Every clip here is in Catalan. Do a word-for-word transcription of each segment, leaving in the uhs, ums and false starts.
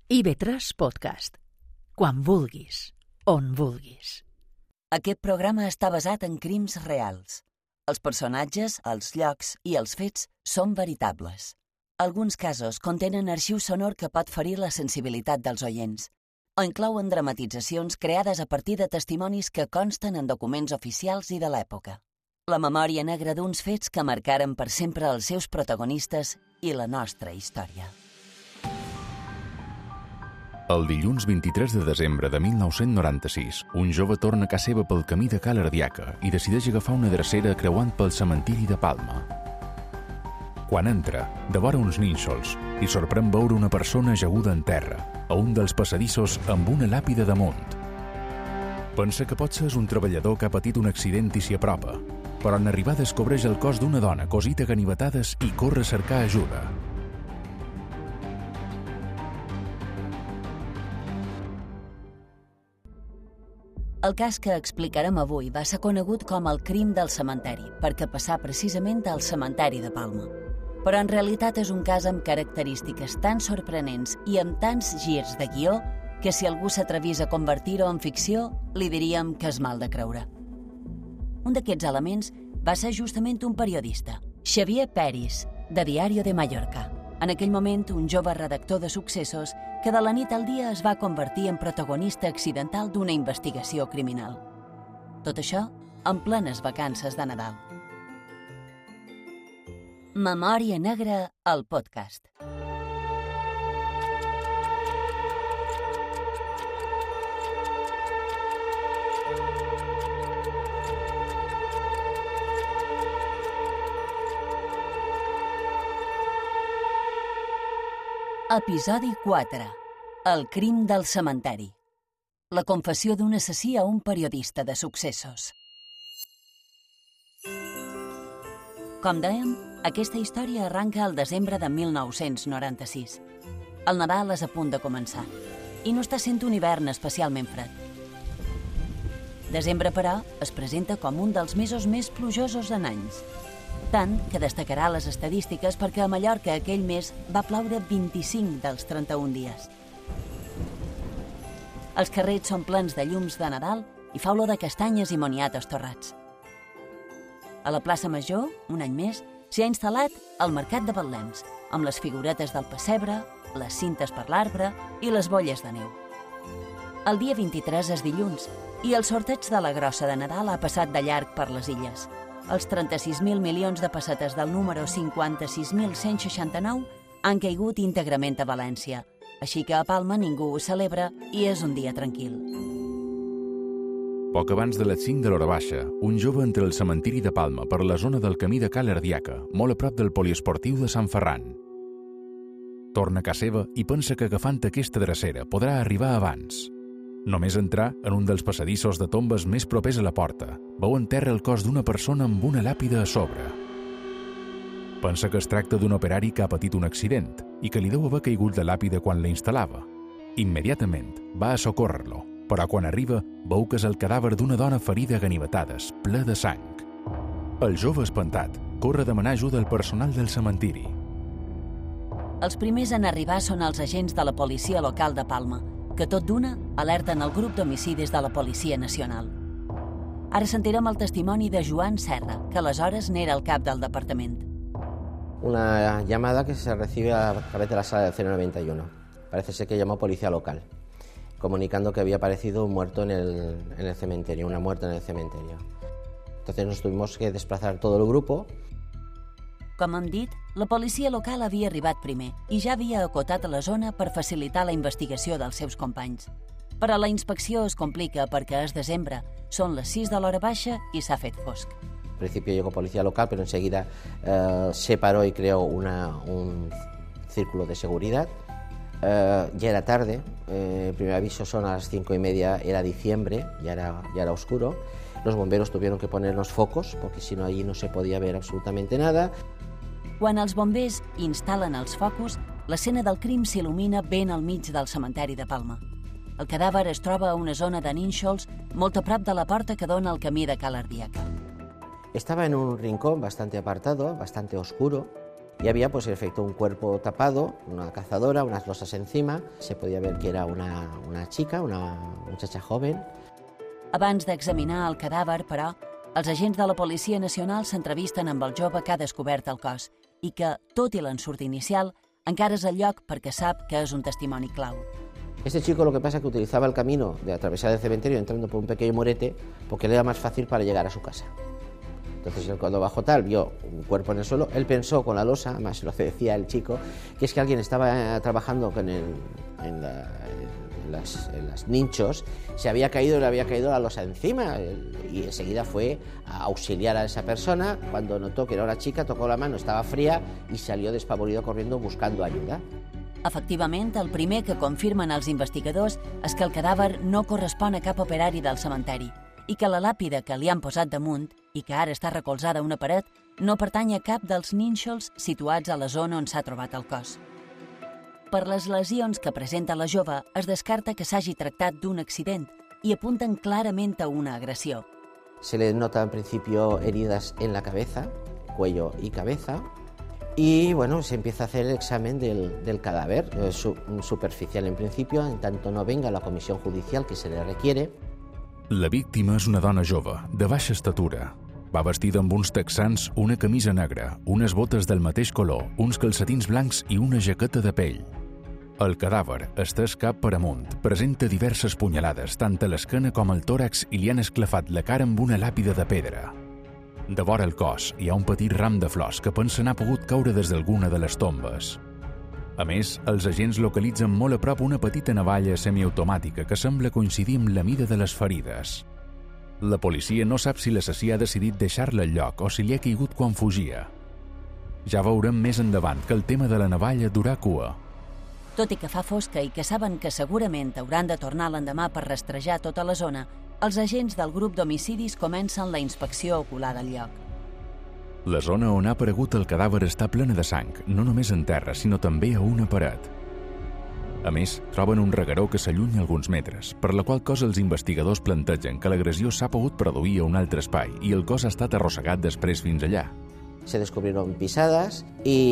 I ve tres Podcast. Quan vulguis, on vulguis. Aquest programa està basat en crims reals. Els personatges, els llocs i els fets són veritables. Alguns casos contenen arxiu sonor que pot ferir la sensibilitat dels oients, o inclouen dramatitzacions creades a partir de testimonis que consten en documents oficials i de l'època. La memòria negra d'uns fets que marcaren per sempre els seus protagonistes i la nostra història. El dilluns vint-i-tres de desembre de mil nou-cents noranta-sis, un jove torna a casa seva pel camí de Ca l'Ardiaca i decideix agafar una drecera creuant pel cementiri de Palma. Quan entra, devora uns nínxols i sorprèn veure una persona ajaguda en terra, a un dels passadissos amb una làpida damunt. Pensa que potser és un treballador que ha patit un accident i s'hi apropa, però en arribar descobreix el cos d'una dona cosita a ganivetades i corre a cercar ajuda. El cas que explicarem avui va ser conegut com el crim del cementeri, perquè passà precisament al cementeri de Palma. Però en realitat és un cas amb característiques tan sorprenents i amb tants girs de guió que si algú s'atrevís a convertir-ho en ficció, li diríem que és mal de creure. Un d'aquests elements va ser justament un periodista, Xavier Peris, de Diario de Mallorca. En aquell moment, un jove redactor de successos que de la nit al dia es va convertir en protagonista accidental d'una investigació criminal. Tot això en plenes vacances de Nadal. Memòria negra al podcast. Episodi quatre. El crim del cementeri. La confessió d'un assassí a un periodista de successos. Com dèiem, aquesta història arranca al desembre de mil nou-cents noranta-sis. El Nadal és a punt de començar i no està sent un hivern especialment fred. Desembre, però, es presenta com un dels mesos més plujosos en anys. Tant que destacarà les estadístiques perquè a Mallorca aquell mes va ploure vint-i-cinc dels trenta-un dies. Els carrers són plens de llums de Nadal i fa olor de castanyes i moniatos torrats. A la plaça Major, un any més, s'hi ha instal·lat el Mercat de Betlems, amb les figuretes del pessebre, les cintes per l'arbre i les bolles de neu. El dia vint-i-tres és dilluns i el sorteig de la grossa de Nadal ha passat de llarg per les illes. Els trenta-sis mil milions de pessetes del número cinquanta-sis mil cent seixanta-nou han caigut íntegrament a València, així que a Palma ningú ho celebra i és un dia tranquil. Poc abans de les cinc de l'hora baixa, un jove entra al cementiri de Palma per la zona del camí de Ca l'Ardiaca, molt a prop del poliesportiu de Sant Ferran. Torna a casa seva i pensa que agafant aquesta drecera podrà arribar abans. Només entrar en un dels passadissos de tombes més propers a la porta, veu en terra el cos d'una persona amb una làpida a sobre. Pensa que es tracta d'un operari que ha patit un accident i que li deu haver caigut de làpida quan la instal·lava. Immediatament va a socórrer-lo, però quan arriba veu que és el cadàver d'una dona ferida a ganivetades, ple de sang. El jove espantat corre a demanar ajuda al personal del cementiri. Els primers en arribar són els agents de la policia local de Palma, que tot d'una alerten el grup d'homicidis de la Policia Nacional. Ara sentirem el testimoni de Joan Serra, que aleshores n'era el cap del departament. Una llamada que se recibe a través de la sala del cero noventa y uno. Parece ser que llamó policía local, comunicando que había aparecido un muerto en el, en el cementerio, una muerta en el cementerio. Entonces nos tuvimos que desplazar todo el grupo. Com hem dit, la policia local havia arribat primer i ja havia acotat a la zona per facilitar la investigació dels seus companys. Però la inspecció es complica perquè és desembre, són les sis de l'hora baixa i s'ha fet fosc. Al principio llegó policía local, pero enseguida eh, se paró y creó una, un círculo de seguridad. Eh, ya era tarde, eh, el primer aviso son a las cinco y media, era diciembre, ya era, ya era oscuro. Los bomberos tuvieron que ponernos focos, porque si no allí no se podía ver absolutamente nada. Quan els bombers instal·len els focus, l'escena del crim s'il·lumina ben al mig del cementeri de Palma. El cadàver es troba a una zona de nínxols molt a prop de la porta que dona al camí de Ca l'Ardiaca. Estaba en un rincón bastante apartado, bastante oscuro, Y había, pues, en efecto, un cuerpo tapado, una cazadora, unas losas encima. Se podía ver que era una, una chica, una muchacha joven. Abans d'examinar el cadàver, però, els agents de la Policia Nacional s'entrevisten amb el jove que ha descobert el cos i que, tot i l'ensurt inicial, encara és al lloc perquè sap que és un testimoni clau. Este chico lo que pasa es que utilizaba el camino de atravesar el cementerio entrando por un pequeño morete porque le era más fácil para llegar a su casa. Entonces él, cuando bajó tal, vio un cuerpo en el suelo, él pensó con la losa, además lo que decía el chico, que es que alguien estaba trabajando con el, en, la, en, las, en las nichos, se había caído, le había caído la losa encima y enseguida fue a auxiliar a esa persona. Cuando notó que era una chica, tocó la mano, estaba fría y salió despavorido corriendo buscando ayuda. Efectivament, el primer que confirmen els investigadors és que el cadàver no correspon a cap operari del cementeri i que la làpida que li han posat damunt i que ara està recolzada a una paret no pertany a cap dels nínxols situats a la zona on s'ha trobat el cos. Per les lesions que presenta la jove, es descarta que s'hagi tractat d'un accident i apunten clarament a una agressió. Se le nota en principio heridas en la cabeza, cuello y cabeza. Y bueno, se empieza a hacer el examen del, del cadáver, eh, su, superficial en principio, en tanto no venga la comisión judicial que se le requiere. La víctima és una dona jove, de baixa estatura. Va vestida amb uns texans, una camisa negra, unes botes del mateix color, uns calcetins blancs i una jaqueta de pell. El cadàver, estès cap per amunt, presenta diverses punyalades, tant a l'esquena com al tòrax, i li han esclafat la cara amb una làpida de pedra. De vora el cos hi ha un petit ram de flors que pensen ha pogut caure des d'alguna de les tombes. A més, els agents localitzen molt a prop una petita navalla semiautomàtica que sembla coincidir amb la mida de les ferides. La policia no sap si l'assassí ha decidit deixar-la al lloc o si li ha caigut quan fugia. Ja veurem més endavant que el tema de la navalla durà cua. Tot i que fa fosca i que saben que segurament hauran de tornar l'endemà per rastrejar tota la zona, els agents del grup d'homicidis comencen la inspecció ocular del lloc. La zona on ha aparegut el cadàver està plena de sang, no només en terra, sinó també a una paret. A més, troben un regueró que s'allunya alguns metres, per la qual cosa els investigadors plantegen que l'agressió s'ha pogut produir a un altre espai i el cos ha estat arrossegat després fins allà. Se descubrieron pisadas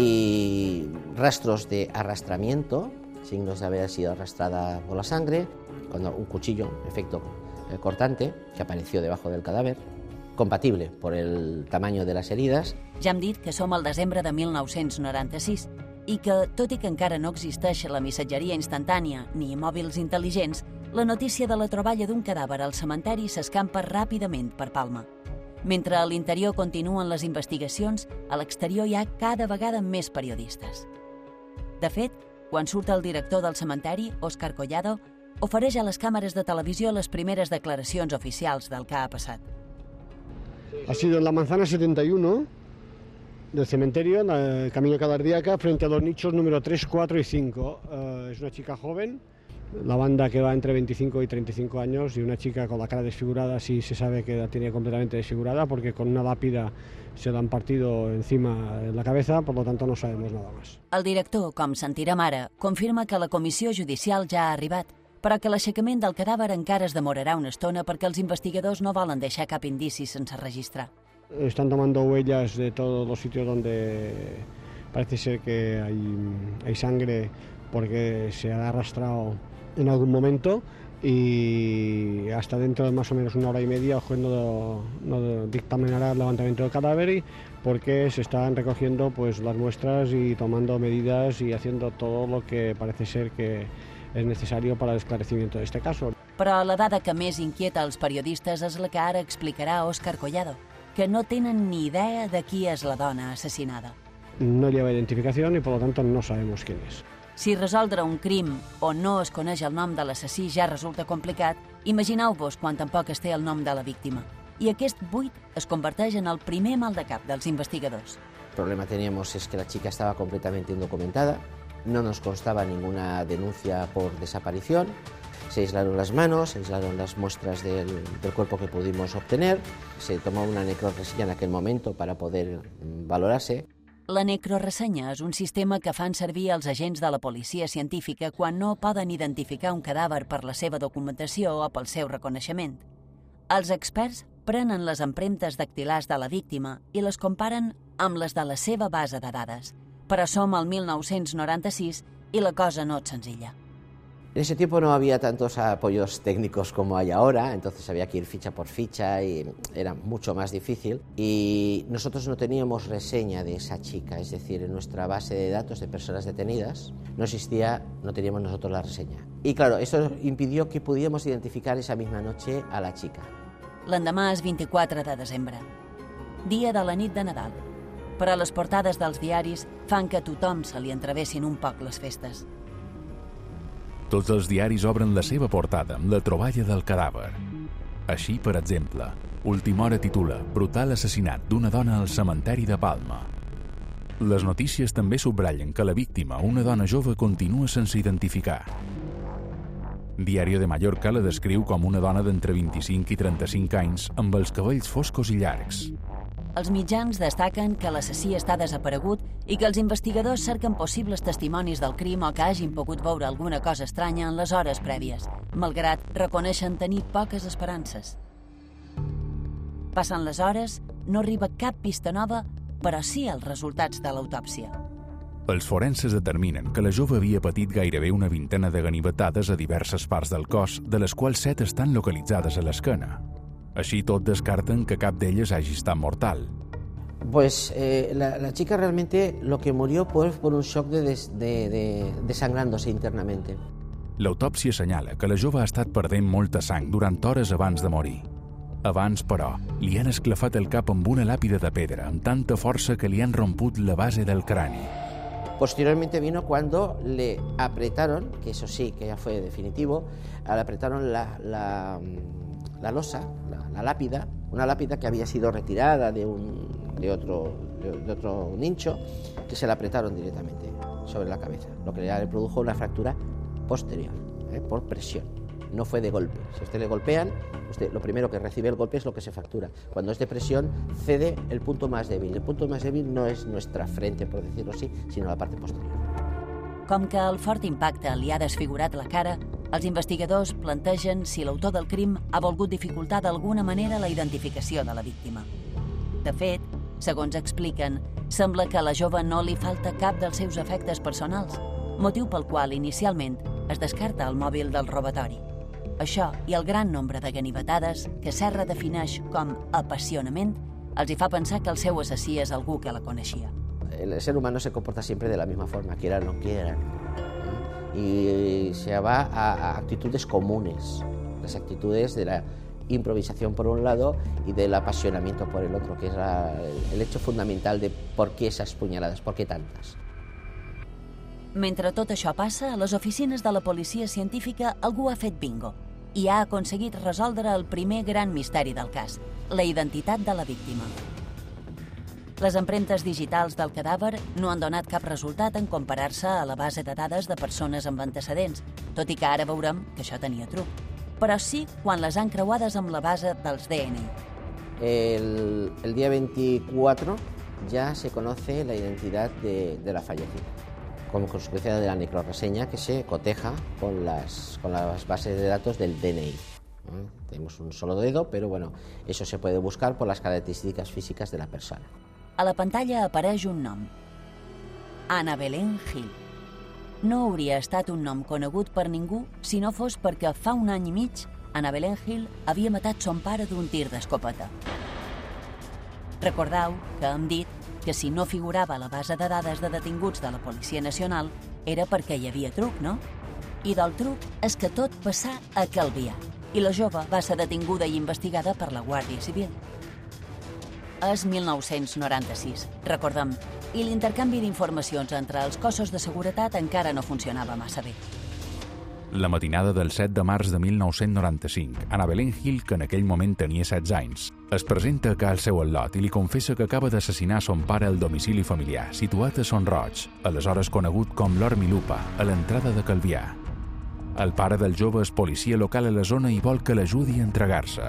y rastros de arrastramiento, signos de haber sido arrastrada por la sangre, cuando un cuchillo, efecto cortante, que apareció debajo del cadáver, compatible por el tamaño de las heridas. Ja hem dit que som al desembre de mil nou-cents noranta-sis i que, tot i que encara no existeix la missatgeria instantània ni mòbils intel·ligents, la notícia de la troballa d'un cadàver al cementeri s'escampa ràpidament per Palma. Mentre a l'interior continuen les investigacions, a l'exterior hi ha cada vegada més periodistes. De fet, quan surt el director del cementeri, Óscar Collado, ofereix a les càmeres de televisió les primeres declaracions oficials del que ha passat. Ha sido en la manzana setenta y uno del cementerio, en el camino Calardiaca, frente a los nichos número tres, cuatro y cinco. Uh, es una chica joven, la banda que va entre veinticinco y treinta y cinco años, y una chica con la cara desfigurada, sí se sabe que la tiene completamente desfigurada, porque con una lápida se la han partido encima de la cabeza, por lo tanto no sabemos nada más. El director, com sentirem ara, confirma que la comissió judicial ja ha arribat, però que l'aixecament del cadàver encara es demorarà una estona perquè els investigadors no volen deixar cap indici sense registrar. Están tomando huellas de todos los sitios donde parece ser que hay, hay sangre porque se ha arrastrado en algún momento, y hasta dentro de más o menos una hora y media el juez no, no dictaminará el levantamiento del cadáver porque se están recogiendo pues las muestras y tomando medidas y haciendo todo lo que parece ser que és necessari per a l'esclarecimiento d'aquest cas. Però la dada que més inquieta els periodistes és la que ara explicarà Óscar Collado, que no tenen ni idea de qui és la dona assassinada. No lleva identificació i, per lo tanto, no sabemos quién és. Si resoldre un crim on no es coneix el nom de l'assassí ja resulta complicat, imagineu-vos quan tampoc es té el nom de la víctima. I aquest buit es converteix en el primer mal de cap dels investigadors. El problema que teníamos es que la chica estaba completamente indocumentada. No nos constaba ninguna denuncia por desaparición. Se aislaron las manos, se aislaron las muestras del, del cuerpo que pudimos obtener. Se tomó una necrorresilla en aquel momento para poder valorarse. La necroressenya és un sistema que fan servir els agents de la policia científica quan no poden identificar un cadàver per la seva documentació o pel seu reconeixement. Els experts prenen les empremtes dactilars de la víctima i les comparen amb les de la seva base de dades, Però som al mil nou-cents noranta-sis i la cosa no és senzilla. En ese tiempo no había tantos apoyos técnicos como hay ahora, entonces había que ir ficha por ficha y era mucho más difícil. Y nosotros no teníamos reseña de esa chica, es decir, en nuestra base de datos de personas detenidas no existía, no teníamos nosotros la reseña. Y claro, eso impidió que pudiéramos identificar esa misma noche a la chica. L'endemà és vint-i-quatre de desembre, dia de la nit de Nadal, però les portades dels diaris fan que a tothom se li entravessin un poc les festes. Tots els diaris obren la seva portada amb la troballa del cadàver. Així, per exemple, Última Hora titula «Brutal assassinat d'una dona al cementeri de Palma». Les notícies també subratllen que la víctima, una dona jove, continua sense identificar. Diario de Mallorca la descriu com una dona d'entre vint-i-cinc i trenta-cinc anys amb els cabells foscos i llargs. Els mitjans destaquen que l'assassí està desaparegut i que els investigadors cerquen possibles testimonis del crim o que hagin pogut veure alguna cosa estranya en les hores prèvies, malgrat reconeixen tenir poques esperances. Passen les hores, no arriba cap pista nova, però sí els resultats de l'autòpsia. Els forenses determinen que la jove havia patit gairebé una vintena de ganivetades a diverses parts del cos, de les quals set estan localitzades a l'esquena. Així tot descarten que cap d'elles hagi estat mortal. Pues eh, la, la chica realmente lo que murió fue por un shock de, des, de, de desangrándose internamente. L'autòpsia assenyala que la jove ha estat perdent molta sang durant hores abans de morir. Abans, però, li han esclafat el cap amb una làpida de pedra amb tanta força que li han romput la base del crani. Posteriormente vino cuando le apretaron, que eso sí, que ya fue definitivo, le apretaron la, la, la losa, la, la lápida, una lápida que había sido retirada de, un, de, otro, de, de otro nicho, que se la apretaron directamente sobre la cabeza, lo que le produjo una fractura posterior, ¿eh? por presión. No fue de golpe. Si a usted le golpean, usted lo primero que recibe el golpe es lo que se fractura. Cuando es de presión, cede el punto más débil. El punto más débil no es nuestra frente, por decirlo así, sino la parte posterior. Com que el fort impacte li ha desfigurat la cara, els investigadors plantegen si l'autor del crim ha volgut dificultar d'alguna manera la identificació de la víctima. De fet, segons expliquen, sembla que a la jove no li falta cap dels seus efectes personals, motiu pel qual inicialment es descarta el mòbil del robatori. Això i el gran nombre de ganivetades, que Serra defineix com apassionament, els hi fa pensar que el seu assassí és algú que la coneixia. El ser humano se comporta siempre de la misma forma, quieran o no quieran, y se va a, a actitudes comunes, las actitudes de la improvisación por un lado y del apasionamiento por el otro, que es la, el hecho fundamental de por qué esas puñaladas, por qué tantas. Mentre tot això passa, a les oficines de la policia científica algú ha fet bingo i ha aconseguit resoldre el primer gran misteri del cas, la identitat de la víctima. Les empremtes digitals del cadàver no han donat cap resultat en comparar-se a la base de dades de persones amb antecedents, tot i que ara veurem que això tenia truc. Però sí quan les han creuades amb la base dels D N I. El, el día veinticuatro ya se conoce la identidad de, de la fallecida, como consecuencia de la necrorreseña que se coteja con las, con las bases de datos del D N I. ¿Eh? Tenemos un solo dedo, pero bueno, eso se puede buscar por las características físicas de la persona. A la pantalla apareix un nom. Ana Belén Gil. No hauria estat un nom conegut per ningú si no fos perquè fa un any i mig Ana Belén Gil havia matat son pare d'un tir d'escopeta. Recordeu que hem dit que si no figurava a la base de dades de detinguts de la Policia Nacional era perquè hi havia truc, no? I del truc és que tot passà a Calvià i la jove va ser detinguda i investigada per la Guàrdia Civil. És mil nou-cents noranta-sis, recordem, i l'intercanvi d'informacions entre els cossos de seguretat encara no funcionava massa bé. La matinada del set de març de mil nou-cents noranta-cinc, Ana Belén Gil, que en aquell moment tenia setze anys, es presenta a cal seu al lot i li confessa que acaba d'assassinar son pare al domicili familiar, situat a Son Roig, aleshores conegut com l'Hort Milupa, a l'entrada de Calvià. El pare del jove és policia local a la zona i vol que l'ajudi a entregar-se.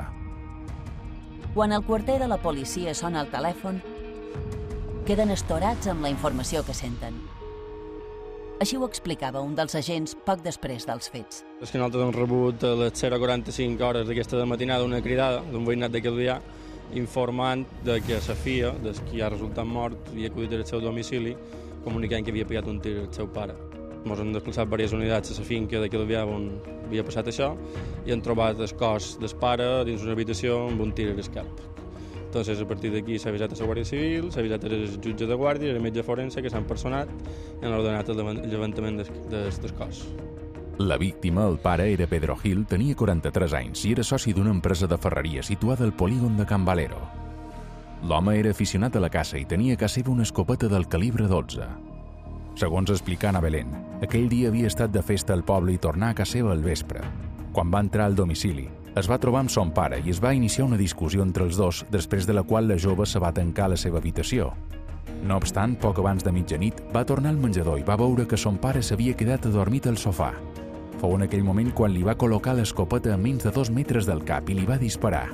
Quan el quarter de la policia sona el telèfon, queden estorats amb la informació que senten. Així ho explicava un dels agents poc després dels fets. És que nosaltres hem rebut a les zero quaranta-cinc hores d'aquesta matinada una cridada d'un veïnat de Calvià informant de que la filla, des qui ha resultat mort i acudit al seu domicili, comunicant que havia pegat un tir al seu pare. Ens han desplaçat diverses unitats a la finca de Calvià on havia passat això i han trobat el cos del pare dins una habitació amb un tir al cap. Entonces, a partir d'aquí s'ha avisat a la Guàrdia Civil, s'ha avisat al jutge de guàrdia i al metge forense que s'han personat i han ordenat el llevantament del, del, del cos. La víctima, el pare, era Pedro Gil, tenia quaranta-tres anys i era soci d'una empresa de ferreria situada al polígon de Can Valero. L'home era aficionat a la caça i tenia a casa seva una escopeta del calibre dotze. Segons explica Ana Belén, aquell dia havia estat de festa al poble i tornà a casa seva al vespre. Quan va entrar al domicili, es va trobar amb son pare i es va iniciar una discussió entre els dos, després de la qual la jove se va tancar a la seva habitació. No obstant, poc abans de mitjanit, va tornar al menjador i va veure que son pare s'havia quedat adormit al sofà. Fou en aquell moment quan li va col·locar l'escopeta a menys de dos metres del cap i li va disparar.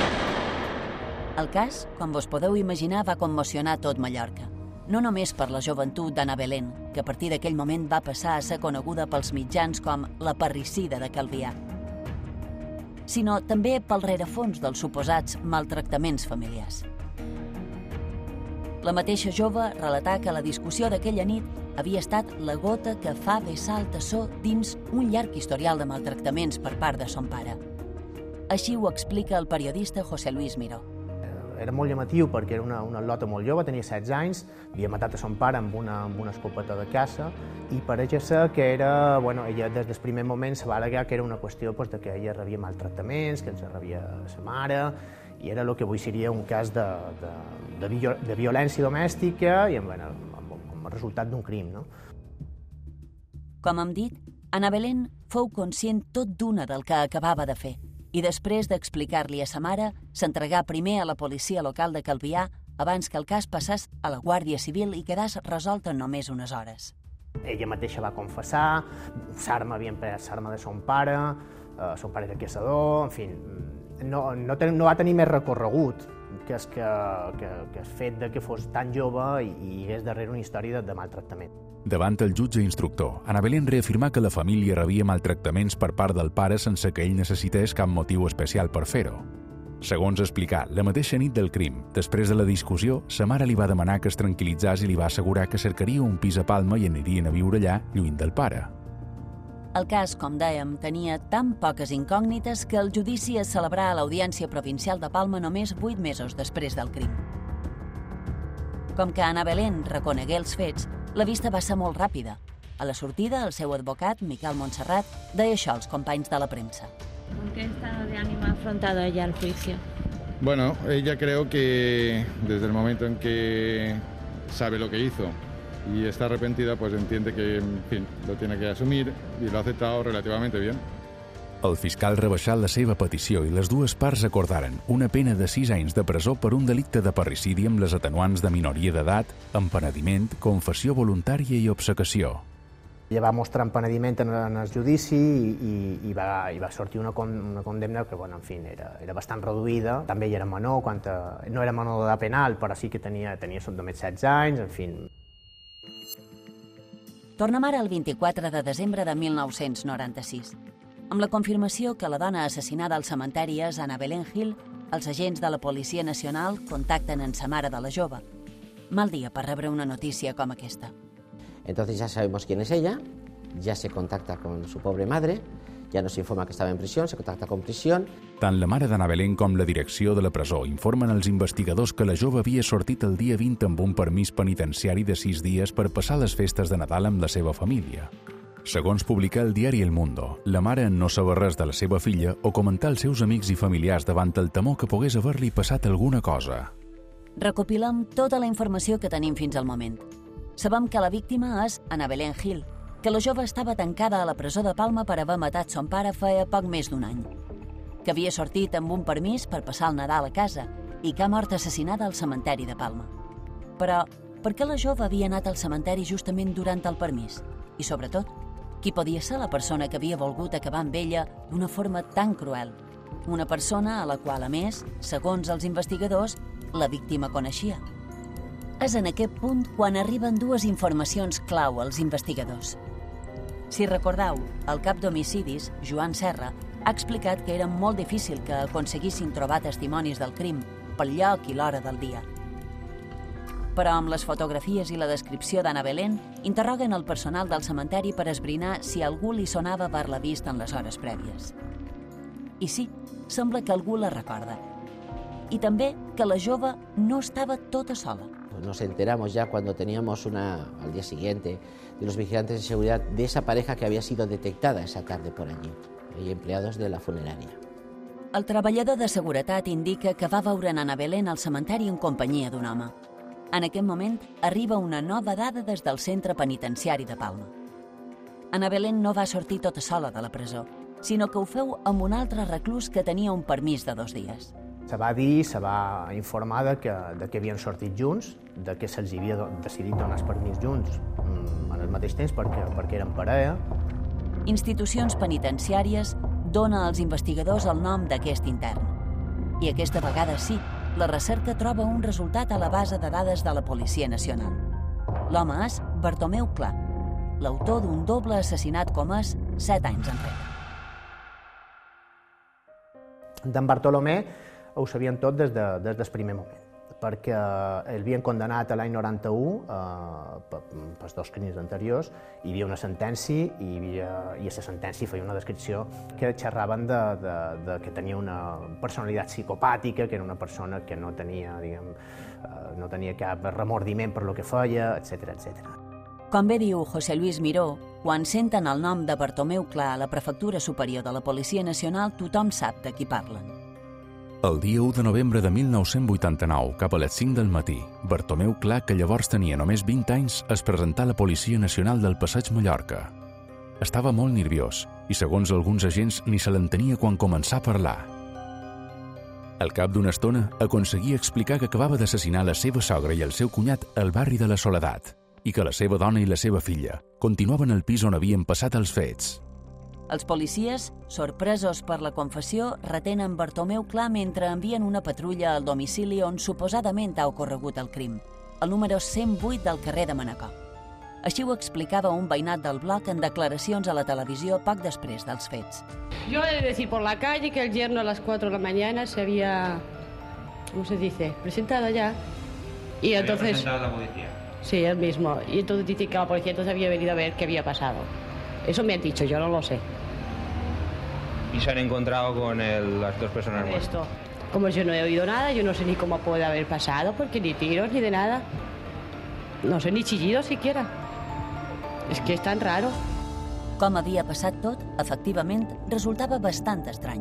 El cas, com vos podeu imaginar, va commocionar tot Mallorca. No només per la joventut d'Ana Belén, que a partir d'aquell moment va passar a ser coneguda pels mitjans com la parricida de Calvià, sinó també pel rerefons dels suposats maltractaments familiars. La mateixa jove relatà que la discussió d'aquella nit havia estat la gota que fa vessar el tassó dins un llarg historial de maltractaments per part de son pare. Així ho explica el periodista José Luis Miró. Era molt llamatiu perquè era una, una lota molt jove, tenia setze anys, havia matat a son pare amb una, amb una escopeta de caça i pareix ser que era, bueno, ella des del primer moment se va al·legar que era una qüestió pues, de que ella rebia maltractaments, que els rebia sa mare, i era el que avui seria un cas de, de, de, viol, de violència domèstica i bueno, amb, amb el resultat d'un crim. No? Com hem dit, Ana Belén fou conscient tot d'una del que acabava de fer i després d'explicar-li a sa mare, s'entregà primer a la policia local de Calvià abans que el cas passés a la Guàrdia Civil i quedàs resolt en només unes hores. Ella mateixa va confessar, s'arma havien pres l'arma de son pare, eh, son pare era caçador, en fi, no, no, ten, no va tenir més recorregut que és que, que, que el fet de que fos tan jove i, i hi hagués darrere una història de, de maltractament. Davant el jutge instructor, Ana Belén reafirmà que la família rebia maltractaments per part del pare sense que ell necessités cap motiu especial per fer-ho. Segons explicar, la mateixa nit del crim, després de la discussió, sa mare li va demanar que es tranquil·litzés i li va assegurar que cercaria un pis a Palma i anirien a viure allà, lluny del pare. El cas, com dèiem, tenia tan poques incògnites que el judici es celebrà a l'Audiència Provincial de Palma només vuit mesos després del crim. Com que Ana Belén reconegué els fets, la vista va ser molt ràpida. A la sortida, el seu advocat, Miquel Montserrat, deia això als companys de la premsa. ¿Con qué estado de ánimo ha afrontado ella el juicio? Bueno, ella creo que desde el momento en que sabe lo que hizo y está arrepentida, pues entiende que, en fin, lo tiene que asumir y lo ha aceptado relativamente bien. El fiscal rebaixà la seva petició i les dues parts acordaren una pena de sis anys de presó per un delicte de parricidi amb les atenuants de minoria d'edat, empenediment, confessió voluntària i obcecació. Ella va mostrar empenediment en, en el judici i, i, i, va, i va sortir una, con, una condemna que, bueno, en fi, era, era bastant reduïda. També ella era menor, quan, no era menor d'edat penal, però sí que tenia, tenia només setze anys, en fi. Tornem ara el vint-i-quatre de desembre de mil nou-cents noranta-sis. Amb la confirmació que la dona assassinada al cementeri és Ana Belén Gil, els agents de la Policia Nacional contacten en sa mare de la jove. Mal dia per rebre una notícia com aquesta. Entonces ya sabemos quién es ella, ya se contacta con su pobre madre, ya nos informa que estaba en prisión, se contacta con prisión. Tant la mare d'Ana Belén com la direcció de la presó informen als investigadors que la jove havia sortit el dia vint amb un permís penitenciari de sis dies per passar les festes de Nadal amb la seva família. Segons publicar el diari El Mundo, la mare en no saber res de la seva filla o comentar als seus amics i familiars davant el temor que pogués haver-li passat alguna cosa. Recopilem tota la informació que tenim fins al moment. Sabem que la víctima és Ana Belén Gil, que la jove estava tancada a la presó de Palma per haver matat son pare feia poc més d'un any, que havia sortit amb un permís per passar el Nadal a casa i que ha mort assassinada al cementeri de Palma. Però per què la jove havia anat al cementeri justament durant el permís? I sobretot, qui podia ser la persona que havia volgut acabar amb ella d'una forma tan cruel? Una persona a la qual, a més, segons els investigadors, la víctima coneixia. És en aquest punt quan arriben dues informacions clau als investigadors. Si recordeu, el cap d'homicidis, Joan Serra, ha explicat que era molt difícil que aconseguissin trobar testimonis del crim pel lloc i l'hora del dia. Però amb les fotografies i la descripció d'Anna Belén interroguen el personal del cementeri per esbrinar si algú li sonava haver-la vist en les hores prèvies. I sí, sembla que algú la recorda. Y también que la jove no estaba toda sola. Nos enteramos ya cuando teníamos una, al día siguiente, de los vigilantes de seguridad, de esa pareja que había sido detectada esa tarde por allí, y empleados de la funeraria. El treballador de seguretat indica que va veure Anna Belén al cementeri en companyia d'un home. En aquest moment arriba una nova dada des del centre penitenciari de Palma. Anna Belén no va sortir tota sola de la presó, sinó que ho feu amb un altre reclús que tenia un permís de dos dies. Se va dir, se va informar de que, de que havien sortit junts, de que se'ls havia decidit donar el permís junts en el mateix temps perquè, perquè eren parella. Institucions penitenciàries dona als investigadors el nom d'aquest intern. I aquesta vegada sí, la recerca troba un resultat a la base de dades de la Policia Nacional. L'home és Bartomeu Clar, l'autor d'un doble assassinat comès set anys enrere. D'en Bartolomé ho sabien tot des, de, des del primer moment, perquè el havien condemnat a l'any noranta-u eh, pels dos crims anteriors, hi havia una sentència i, havia, i a la sentència feia una descripció que xerraven de, de, de que tenia una personalitat psicopàtica, que era una persona que no tenia, diguem, eh, no tenia cap remordiment per lo que feia, etcètera, etcètera. Com bé diu José Luis Miró, quan senten el nom de Bartomeu Clar a la Prefectura Superior de la Policia Nacional, tothom sap de qui parlen. El dia u de novembre de mil nou-cents vuitanta-nou, cap a les cinc del matí, Bartomeu Clar, que llavors tenia només vint anys, es presentà a la Policia Nacional del Passeig Mallorca. Estava molt nerviós i, segons alguns agents, ni se l'entenia quan començà a parlar. Al cap d'una estona, aconseguia explicar que acabava d'assassinar la seva sogra i el seu cunyat al barri de la Soledat i que la seva dona i la seva filla continuaven al pis on havien passat els fets. Els policies, sorpresos per la confessió, retenen Bartomeu Clar mentre envien una patrulla al domicili on suposadament ha ocorregut el crim, el número cent vuit del carrer de Manacor. Així ho explicava un veïnat del bloc en declaracions a la televisió poc després dels fets. Yo he de decir por la calle que el yerno a las cuatro de la mañana se había, ¿cómo se dice?, presentado ya. Y entonces... ¿Se había presentado a la policía? Sí, él mismo. Y entonces dice que la policía entonces había venido a ver qué había pasado. Eso me han dicho, yo no lo sé. ¿Y se han encontrado con el, las dos personas muertas? Esto. Como yo no he oído nada, yo no sé ni cómo puede haber pasado, porque ni tiros ni de nada. No sé ni chillidos siquiera. És que és tan raro. Com havia passat tot, efectivament, resultava bastant estrany.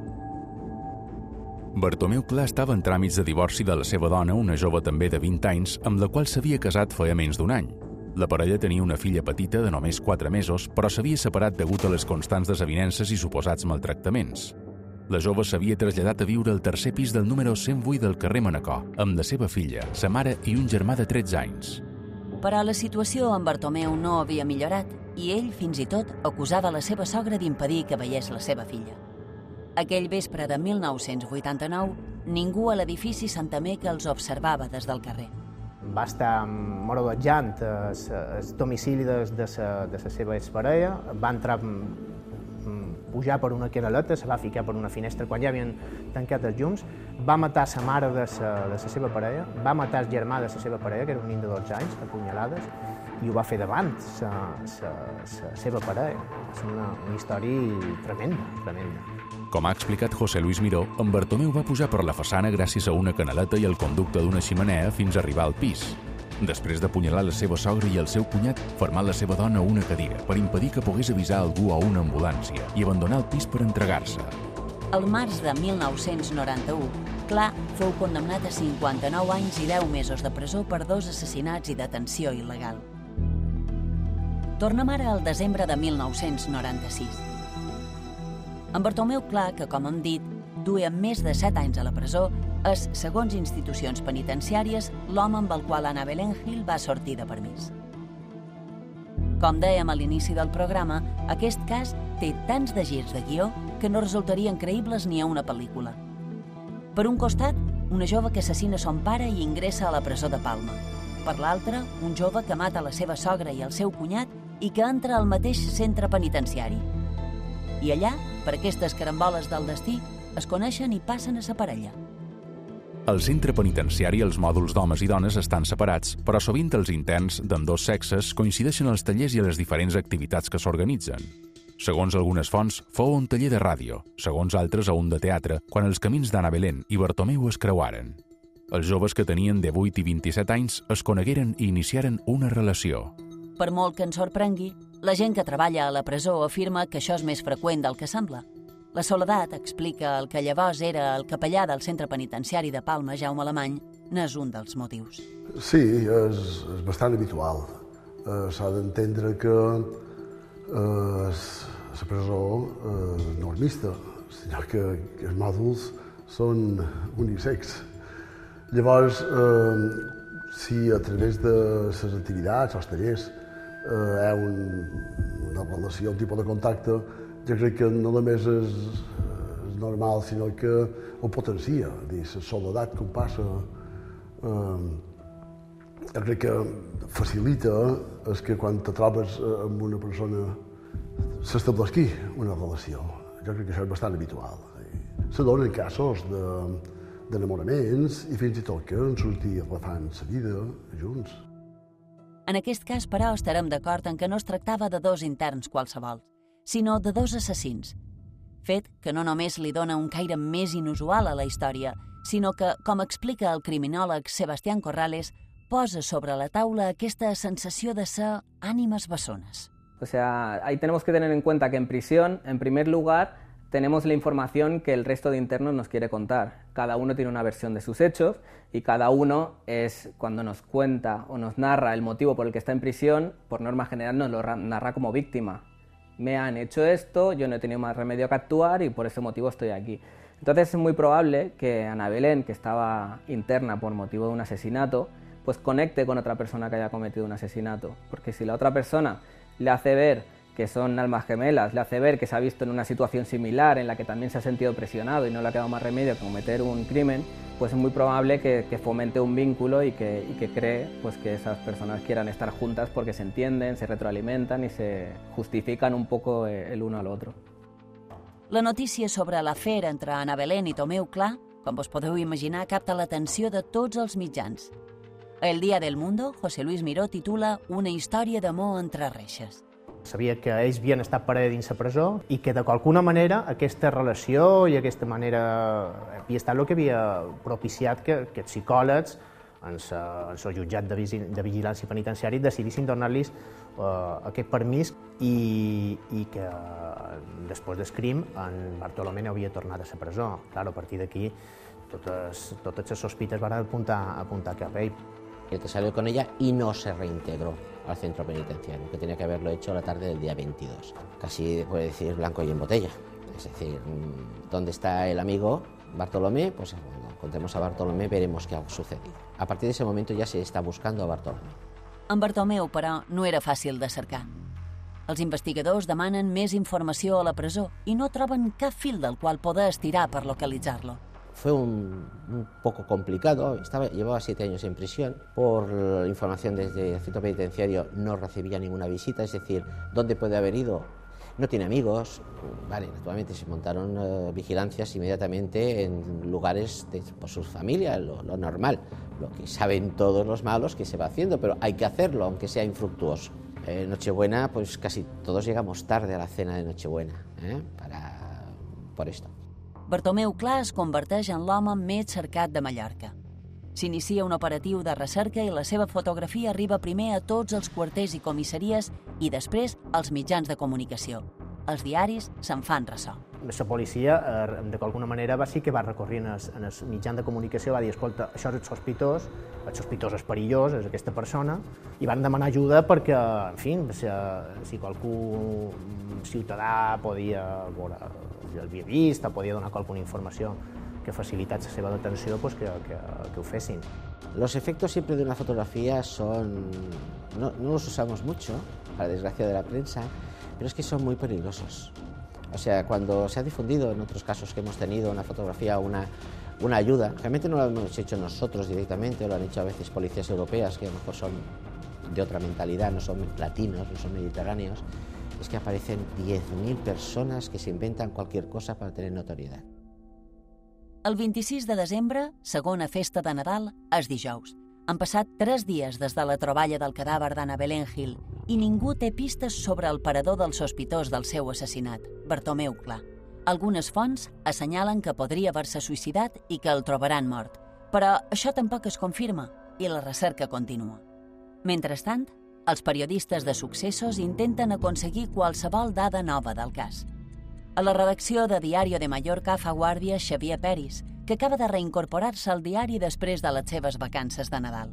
Bartomeu Clar estava en tràmits de divorci de la seva dona, una jove també de vint anys, amb la qual s'havia casat feia menys d'un any. La parella tenia una filla petita de només quatre mesos, però s'havia separat degut a les constants desavinences i suposats maltractaments. La jove s'havia traslladat a viure al tercer pis del número cent vuit del carrer Manacor, amb la seva filla, sa mare i un germà de tretze anys. Però la situació amb Bartomeu no havia millorat i ell, fins i tot, acusava la seva sogra d'impedir que veiés la seva filla. Aquell vespre de mil nou-cents vuitanta-nou, ningú a l'edifici s'entemé que els observava des del carrer. Va estar merodejant el domicili de, de, sa, de la seva exparella, va entrar, pujar per una canaleta, se va ficar per una finestra quan ja havien tancat els llums, va matar la mare de la, de la seva parella, va matar el germà de la seva parella, que era un nen de dotze anys, a punyalades, i ho va fer davant la, la, la seva parella. És una, una història tremenda, tremenda. Com ha explicat José Luis Miró, en Bartomeu va pujar per la façana gràcies a una canaleta i el conducte d'una ximenea fins a arribar al pis. Després d'apunyalar la seva sogra i el seu cunyat, fermar la seva dona a una cadira per impedir que pogués avisar algú a una ambulància i abandonar el pis per entregar-se. El març de mil nou-cents noranta-u, Clar fou condemnat a cinquanta-nou anys i deu mesos de presó per dos assassinats i detenció il·legal. Tornem ara al desembre de mil nou-cents noranta-sis. En Bartomeu Clar, que com hem dit, duia més de set anys a la presó, és, segons institucions penitenciàries, l'home amb el qual Anna Belén Gil va sortir de permís. Com dèiem a l'inici del programa, aquest cas té tants de girs de guió que no resultarien creïbles ni a una pel·lícula. Per un costat, una jove que assassina son pare i ingressa a la presó de Palma. Per l'altre, un jove que mata la seva sogra i el seu cunyat i que entra al mateix centre penitenciari. I allà, per aquestes caramboles del destí, es coneixen i passen a sa parella. Al centre penitenciari els mòduls d'homes i dones estan separats, però sovint els interns d'ambdós sexes coincideixen als tallers i a les diferents activitats que s'organitzen. Segons algunes fonts, fou un taller de ràdio, segons altres a un de teatre, quan els camins d'Anna Belén i Bartomeu es creuaren. Els joves que tenien divuit i vint-i-set anys es conegueren i iniciaren una relació. Per molt que ens sorprengui, la gent que treballa a la presó afirma que això és més freqüent del que sembla. La Soledat explica el que llavors era el capellà del centre penitenciari de Palma, Jaume Alemany, n'és un dels motius. Sí, és, és bastant habitual. Eh, S'ha d'entendre que eh, la presó eh, no és mixta, sinó que els mòduls són unisex. Llavors, eh, si a través de les activitats o els tallers eh, hi ha un, una relació, un tipus de contacte, jo crec que no només és, és normal, sinó que ho potencia. Dir, la soledat que ho passa, eh, jo crec que facilita és que quan te trobes amb una persona s'estableixi una relació. Jo crec que això és bastant habitual. Se donen casos de, d'enamoraments i fins i tot que en sortir agafant la vida junts. En aquest cas, però, estarem d'acord en que no es tractava de dos interns qualsevol, sinó de dos assassins. Fet que no només li dona un caire més inusual a la història, sinó que, com explica el criminòleg Sebastián Corrales, posa sobre la taula aquesta sensació de ser ànimes bessones. O sea, ahí tenemos que tener en cuenta que en prisión, en primer lugar, tenemos la información que el resto de internos nos quiere contar. Cada uno tiene una versión de sus hechos y cada uno es, cuando nos cuenta o nos narra el motivo por el que está en prisión, por norma general nos lo narra como víctima. Me han hecho esto, yo no he tenido más remedio que actuar y por ese motivo estoy aquí. Entonces es muy probable que Ana Belén, que estaba interna por motivo de un asesinato, pues conecte con otra persona que haya cometido un asesinato. Porque si la otra persona le hace ver que son almas gemelas, le hace ver que se ha visto en una situación similar en la que también se ha sentido presionado y no le ha quedado más remedio que cometer un crimen, pues es muy probable que, que fomente un vínculo y que, y que cree pues, que esas personas quieran estar juntas porque se entienden, se retroalimentan y se justifican un poco el uno al otro. La notícia sobre l'afer entre Ana Belén i Tomeu Clar, com vos podeu imaginar, capta l'atenció de tots els mitjans. El Día del Mundo, José Luis Miró titula Una història d'amor entre reixes. Sabia que ells havien estat parella dins la presó i que de qualcuna manera aquesta relació i aquesta manera havia estat el que havia propiciat que aquests psicòlegs en el jutjat de, de vigilància penitenciari decidissin donar-los uh, aquest permís i, i que després del crim en Bartolomé no havia tornat a la presó. Clar, a partir d'aquí totes, totes les sospites van apuntar, apuntar cap a ell. El que salió con ella y no se reintegró al centro penitenciario, que tenía que haberlo hecho la tarde del día veintidós. Casi puede decir blanco y en botella. Es decir, ¿dónde está el amigo Bartolomé? Pues cuando encontremos a Bartolomé veremos qué ha sucedido. A partir de ese momento ya se está buscando a Bartolomé. En Bartomeu, però, no era fàcil de cercar. Els investigadors demanen més informació a la presó i no troben cap fil del qual poder estirar per localitzar-lo. Fue un, un poco complicado, estaba, llevaba siete años en prisión, por información desde el centro penitenciario no recibía ninguna visita, es decir, ¿dónde puede haber ido? No tiene amigos, vale, naturalmente se montaron uh, vigilancias inmediatamente en lugares de, por su familia, lo, lo normal, lo que saben todos los malos que se va haciendo, pero hay que hacerlo, aunque sea infructuoso. Eh, Nochebuena, pues casi todos llegamos tarde a la cena de Nochebuena, ¿eh? Para, por esto. Bartomeu Clar es converteix en l'home més cercat de Mallorca. S'inicia un operatiu de recerca i la seva fotografia arriba primer a tots els quarters i comissaries i després als mitjans de comunicació. Els diaris se'n fan ressò. La policia, de alguna manera, va sí que va recorrent en el mitjan de comunicació, va dir, escolta, això és el sospitós, el sospitós és perillós, és aquesta persona, i van demanar ajuda perquè, en fi, si, si qualcú ciutadà podia veure, el havia vist, o podia donar qualsevol informació que facilitat la seva detenció, pues que, que, que ho fessin. Los efectos siempre de una fotografía son... No, no los usamos mucho, a la desgracia de la prensa, pero es que son muy peligrosos. O sea, cuando se ha difundido en otros casos que hemos tenido una fotografía o una, una ayuda, realmente no lo hemos hecho nosotros directamente, lo han hecho a veces policías europeas que a lo mejor son de otra mentalidad, no son latinos, no son mediterráneos, es que aparecen diez mil personas que se inventan cualquier cosa para tener notoriedad. El vint-i-sis de desembre, segona festa de Nadal, és dijous. Han passat tres dies des de la troballa del cadàver d'Anna Belén Gil i ningú té pistes sobre el parador del sospitós del seu assassinat, Bartomeu Clar. Algunes fonts assenyalen que podria haver-se suïcidat i que el trobaran mort, però això tampoc es confirma i la recerca continua. Mentrestant, els periodistes de Successos intenten aconseguir qualsevol dada nova del cas. A la redacció de Diario de Mallorca fa guàrdia Xavier Peris, que acaba de reincorporar-se al diari després de les seves vacances de Nadal.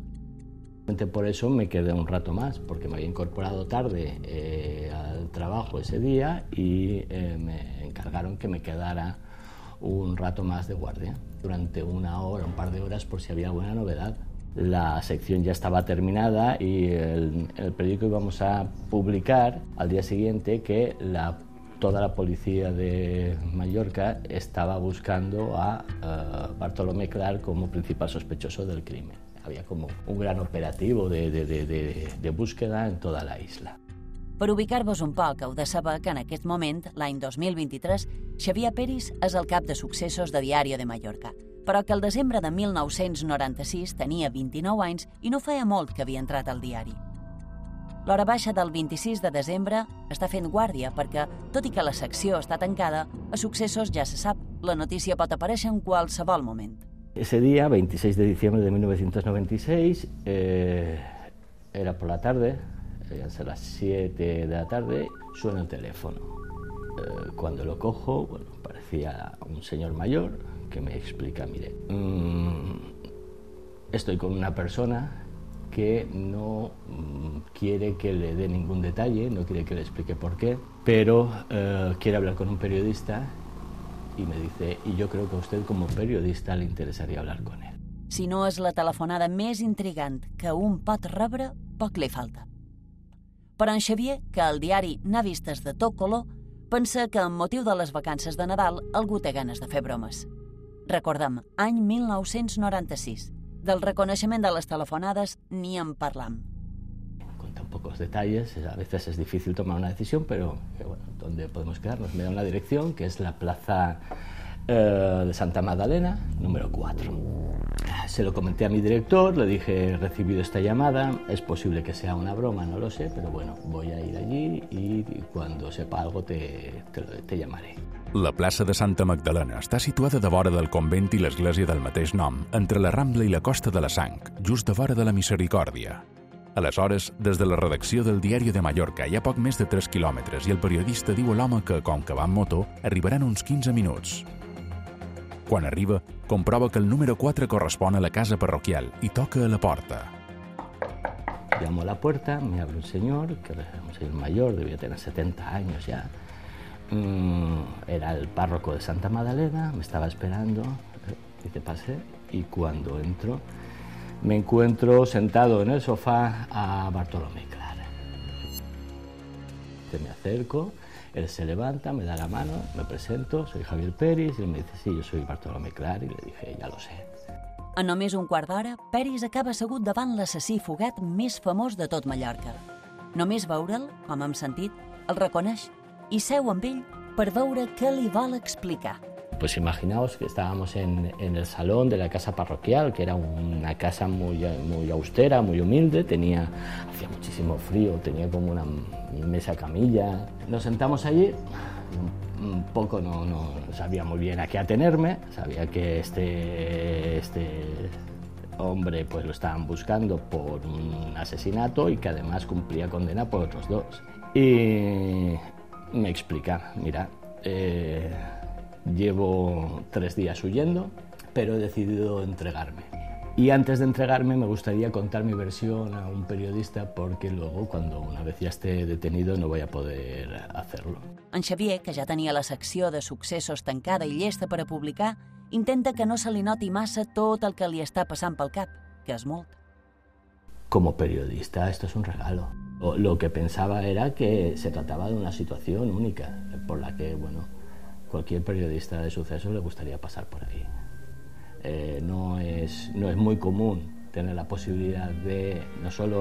Por eso me quedé un rato más, porque me había incorporado tarde eh, al trabajo ese día y eh, me encargaron que me quedara un rato más de guardia, durante una hora, un par de horas, por si había alguna novedad. La sección ya estaba terminada y el, el periódico íbamos a publicar al día siguiente que la toda la policía de Mallorca estaba buscando a uh, Bartolomé Clar como principal sospechoso del crimen. Había como un gran operativo de, de, de, de, de búsqueda en toda la isla. Per ubicar-vos un poc, heu de saber que en aquest moment, l'any dos mil vint-i-tres, Xavier Peris és el cap de Successos de Diario de Mallorca, però que el desembre de mil nou-cents noranta-sis tenia vint-i-nou anys i no feia molt que havia entrat al diari. L'hora baixa del vint-i-sis de desembre està fent guàrdia perquè, tot i que la secció està tancada, a Successos ja se sap, la notícia pot aparèixer en qualsevol moment. Ese día, veintiséis de diciembre de mil novecientos noventa y seis, eh, era por la tarde, eran las siete de la tarde, suena el teléfono. Eh, cuando lo cojo, bueno, parecía un señor mayor que me explica, mire, mmm, estoy con una persona que no quiere que le dé ningún detalle, no quiere que le explique por qué, pero eh, quiere hablar con un periodista y me dice, y yo creo que a usted como periodista le interesaría hablar con él. Si no és la telefonada més intrigant que un pot rebre, poc li falta. Però en Xavier, que al diari n'ha vistes de tot color, pensa que amb motiu de les vacances de Nadal algú té ganes de fer bromes. Recordem, any mil nou-cents noranta-sis. Del reconeixement de les telefonades ni en parlam. Con tan pocos detalles, a veces es difícil tomar una decisión, pero bueno, ¿dónde podemos quedarnos? Me da una dirección, que es la plaza eh, de Santa Magdalena, número cuatro. Se lo comenté a mi director, le dije, he recibido esta llamada, es posible que sea una broma, no lo sé, pero bueno, voy a ir allí y cuando sepa algo te, te, te llamaré. La plaça de Santa Magdalena està situada de vora del convent i l'església del mateix nom, entre la Rambla i la Costa de la Sang, just de vora de la Misericòrdia. Aleshores, des de la redacció del Diari de Mallorca hi ha poc més de tres quilòmetres i el periodista diu a l'home que, com que va en moto, arribaran uns quinze minuts. Quan arriba, comprova que el número quatre correspon a la casa parroquial i toca a la porta. Llamo a la puerta, me abre un señor, que era un señor mayor, debía tener setenta años ya. Mm, era el párroco de Santa Magdalena, me estaba esperando, y te pasé, y cuando entro, me encuentro sentado en el sofá a Bartolomé Clar. Me acerco, él se levanta, me da la mano, me presento, soy Javier Peris, y él me dice, sí, yo soy Bartolomé Clar, y le dije, ya lo sé. En només un quart d'hora, Peris acaba assegut davant l'assassí fugat més famós de tot Mallorca. Només veure'l, com hem sentit, el reconeix i seu amb ell per veure què li vol explicar. Pues imaginaos que estábamos en, en el salón de la casa parroquial, que era una casa muy, muy austera, muy humilde, tenía, hacía muchísimo frío, tenía como una mesa camilla. Nos sentamos allí, un poco no, no sabía muy bien a qué atenerme, sabía que este, este hombre pues lo estaban buscando por un asesinato y que además cumplía condena por otros dos. Y me explica, mira, eh, llevo tres días huyendo, pero he decidido entregarme. Y antes de entregarme me gustaría contar mi versión a un periodista porque luego, cuando una vez ya esté detenido, no voy a poder hacerlo. En Xavier, que ja tenia la secció de Successos tancada i llesta per a publicar, intenta que no se li noti massa tot el que li està passant pel cap, que és molt. Como periodista, esto es un regalo. Lo, lo que pensaba era que se trataba de una situación única, por la que, bueno, cualquier periodista de sucesos le gustaría pasar por ahí. Eh, no es, no es muy común tener la posibilidad de no solo en,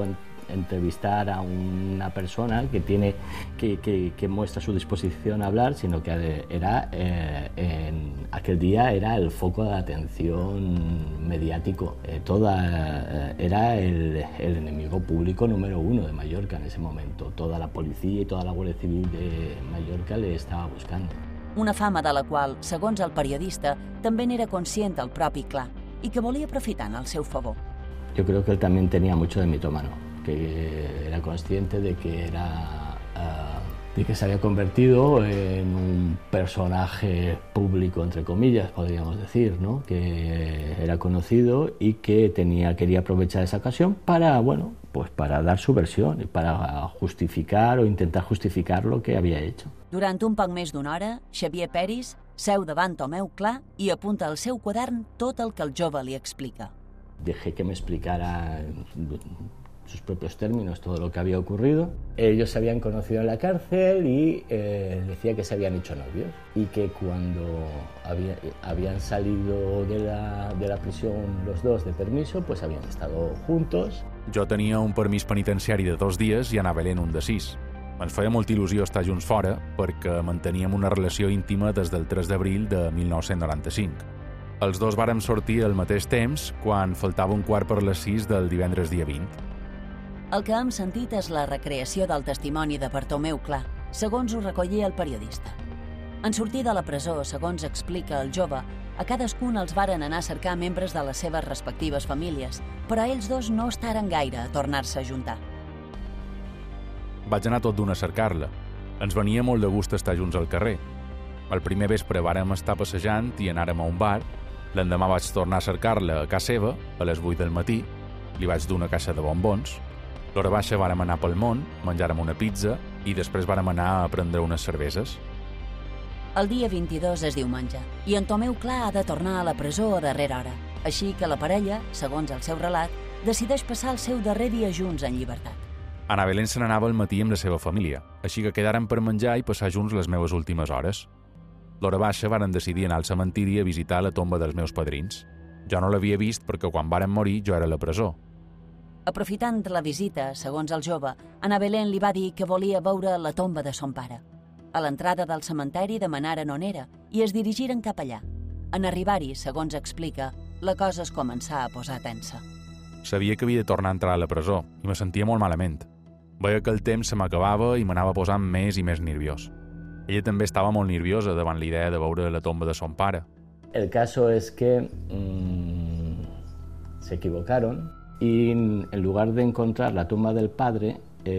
entrevistar a una persona que, tiene, que, que, que muestra su disposición a hablar, sino que era, eh, en aquel día era el foco de atención mediático. Eh, toda, eh, era el, el enemigo público número uno de Mallorca en ese momento. Toda la policía y toda la Guardia Civil de Mallorca le estava buscant. Una fama de la qual, segons el periodista, també n'era conscient el propi Clar i que volia aprofitar en el seu favor. Yo creo que él también tenía mucho de mitómano, que era consciente de que era uh, de que se había convertido en un personaje público, entre comillas, podríamos decir, ¿no? Que era conocido y que tenía, quería aprovechar esa ocasión para, bueno, pues para dar su versión y para justificar o intentar justificar lo que había hecho. Durant un poc més d'una hora, Xavier Peris seu davant Tomeu Clar i apunta al seu quadern tot el que el jove li explica. Dejé que me explicara en sus propios términos todo lo que había ocurrido. Ellos se habían conocido en la cárcel y eh, decía que se habían hecho novios y que cuando había, habían salido de la, de la prisión los dos de permiso, pues habían estado juntos. Jo tenia un permís penitenciari de dos dies i anava en un de sis. Ens feia molta il·lusió estar junts fora perquè manteníem una relació íntima des del tres d'abril de mil nou-cents noranta-cinc. Els dos vàrem sortir al mateix temps quan faltava un quart per les sis del divendres dia vint. El que hem sentit és la recreació del testimoni de Bartomeu Clar, segons ho recollia el periodista. En sortir de la presó, segons explica el jove, a cadascun els varen anar a cercar membres de les seves respectives famílies, però ells dos no estaren gaire a tornar-se a juntar. Vaig anar tot d'una a cercar-la. Ens venia molt de gust estar junts al carrer. El primer vespre vàrem estar passejant i anàrem a un bar. L'endemà vaig tornar a cercar-la a casa seva, a les vuit del matí. Li vaig dur una caixa de bombons. L'hora baixa vàrem anar pel món, menjàrem una pizza i després vàrem anar a prendre unes cerveses. El dia vint-i-dos és diumenge i en Tomeu Clar ha de tornar a la presó a darrera hora. Així que la parella, segons el seu relat, decideix passar el seu darrer dia junts en llibertat. Ana Belén se n'anava al matí amb la seva família, així que quedàrem per menjar i passar junts les meves últimes hores. L'hora baixa varen decidir anar al cementiri a visitar la tomba dels meus padrins. Jo no l'havia vist perquè quan varen morir jo era a la presó. Aprofitant la visita, segons el jove, Ana Belén li va dir que volia veure la tomba de son pare. A l'entrada del cementeri demanaren on era i es dirigiren cap allà. En arribar-hi, segons explica, la cosa es començà a posar tensa. Sabia que havia de tornar a entrar a la presó i me sentia molt malament. Veia que el temps se m'acabava i m'anava posant més i més nerviós. Ella també estava molt nerviosa davant la idea de veure la tomba de son pare. El caso es que mmm, se equivocaron y en lugar de encontrar la tumba del padre,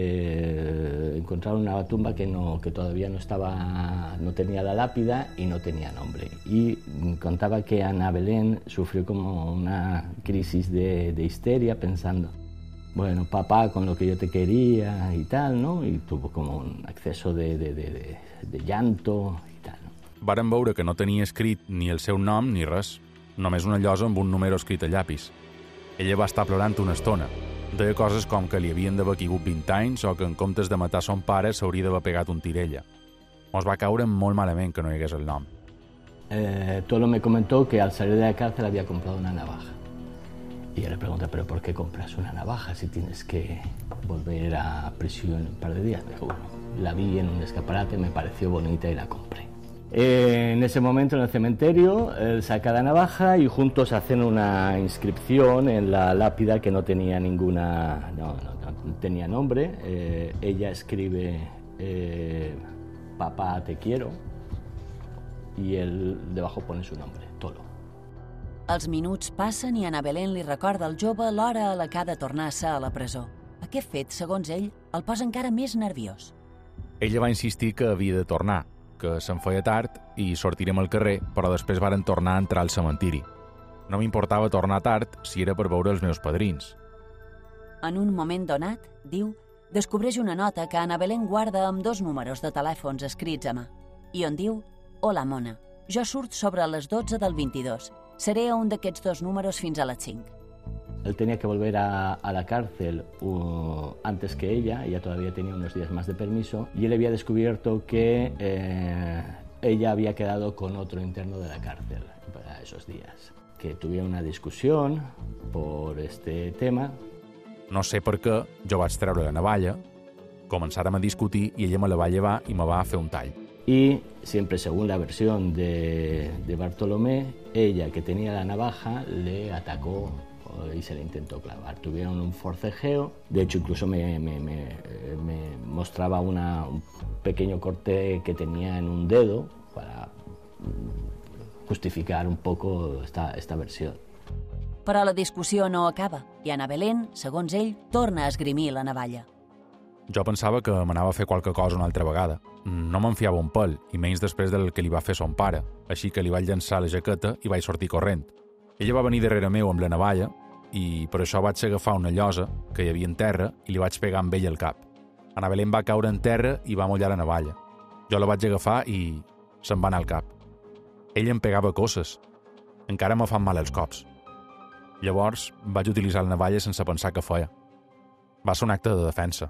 eh, encontraron una tumba que, no, que todavía no, estaba, no tenía la lápida y no tenía nombre. Y contaba que Ana Belén sufrió como una crisis de, de histeria pensando, bueno, papá, con lo que yo te quería y tal, ¿no? Y tuvo como un acceso de, de, de, de, de llanto y tal, ¿no? Varen veure que no tenia escrit ni el seu nom ni res, només una llosa amb un número escrit a llapis. Ella va estar plorant una estona. Deia coses com que li havien d'haver caigut vint anys o que en comptes de matar son pare s'hauria d'haver pegat un tir ella. Mos va caure molt malament que no hi hagués el nom. Eh, Tolo me comentó que al salir de la cárcel había comprado una navaja. Y yo le pregunté, ¿pero por qué compras una navaja si tienes que volver a prisión en un par de días? Me dijo, bueno, la vi en un escaparate, me pareció bonita y la compré. Eh, en ese momento en el cementerio él saca la navaja y juntos hacen una inscripción en la lápida que no tenía ninguna, no, no, no tenía nombre. Eh, ella escribe, eh, papá te quiero, y él debajo pone su nombre, Tolo. Els minuts passen i Ana Belén li recorda al jove l'hora a la que ha de tornar-se a la presó. Aquest fet, segons ell, el posa encara més nerviós. Ella va insistir que havia de tornar, que se'n feia tard i sortirem al carrer, però després varen tornar a entrar al cementiri. No m'importava tornar tard si era per veure els meus padrins. En un moment donat, diu, descobreix una nota que Ana Belén guarda amb dos números de telèfons escrits a mà, i on diu, hola mona, jo surt sobre les dotze del vint-i-dos. Seré a un d'aquests dos números fins a les cinc. Él tenía que volver a, a la cárcel uh, antes que ella, ella todavía tenía unos días más de permiso, y él había descubierto que eh, ella había quedado con otro interno de la cárcel para esos días. Que tuvieron una discusión por este tema No sé per què, jo vaig treure la navalla, començàrem a discutir y ella me la va llevar y me va a fer un tall. Y siempre según la versión de, de Bartolomé, ella que tenía la navaja le atacó y se le intentó clavar. Tuvieron un forcejeo, de hecho incluso me, me, me, me mostraba una, un pequeño corte que tenía en un dedo para justificar un poco esta, esta versió. Però la discussió no acaba i Ana Belén, segons ell, torna a esgrimir la navalla. Jo pensava que m'anava a fer qualque cosa una altra vegada. No me'n fiava un pèl, i menys després del que li va fer son pare, així que li vaig llançar la jaqueta i vaig sortir corrent. Ella va venir darrere meu amb la navalla i per això vaig agafar una llosa que hi havia en terra i li vaig pegar amb ella al cap. Ana Belén va caure en terra i va mullar la navalla. Jo la vaig agafar i se'm va anar al cap. Ella em pegava cosses. Encara me fan mal els cops. Llavors vaig utilitzar la navalla sense pensar què feia. Va ser un acte de defensa.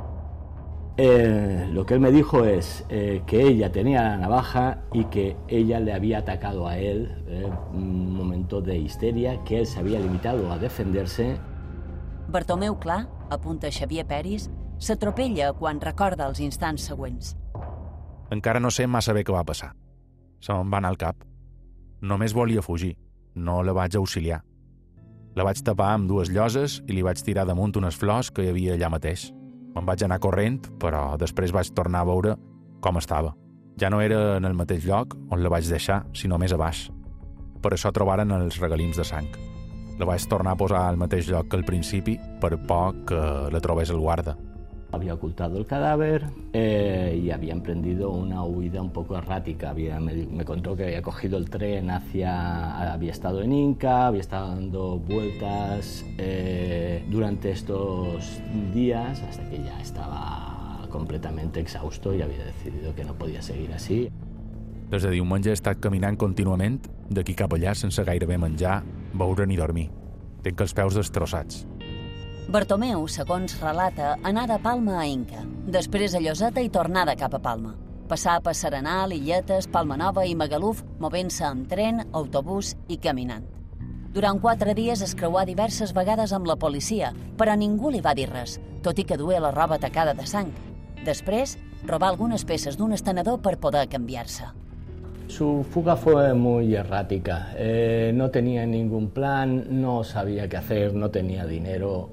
Eh, lo que él me dijo es eh, que ella tenía la navaja y que ella le había atacado a él en eh, un momento de histeria, que él se había limitado a defenderse. Bartomeu Clar, apunta Xavier Peris, s'atropella quan recorda els instants següents. Encara no sé massa bé què va passar. Se me'n va anar al cap. Només volia fugir. No la vaig auxiliar. La vaig tapar amb dues lloses i li vaig tirar damunt unes flors que hi havia allà mateix. Me'n vaig anar corrent, però després vaig tornar a veure com estava. Ja no era en el mateix lloc on la vaig deixar, sinó més a baix. Per això trobaren els regalims de sang. La vaig tornar a posar al mateix lloc que al principi, per por que la trobés el guarda. Había ocultado el cadáver eh, y había emprendido una huida un poco errática. Había, me, me contó que había cogido el tren hacia... Había estado en Inca, había estado dando vueltas eh, durante estos días hasta que ya estaba completamente exhausto y había decidido que no podía seguir así. Des de diumenge he estat caminant contínuament d'aquí cap allà sense gairebé menjar, beure ni dormir. Tinc els peus destrossats. Bartomeu, segons relata, anà de Palma a Inca, després a Lloseta i tornada cap a Palma. Passà per Serenal, Illetes, Palma Nova i Magaluf, movent-se amb tren, autobús i caminant. Durant quatre dies es creuà diverses vegades amb la policia, però ningú li va dir res, tot i que duia la roba tacada de sang. Després, robà algunes peces d'un estenedor per poder canviar-se. Su fuga fue muy errática, eh, no tenía ningún plan, no sabía qué hacer, no tenía dinero,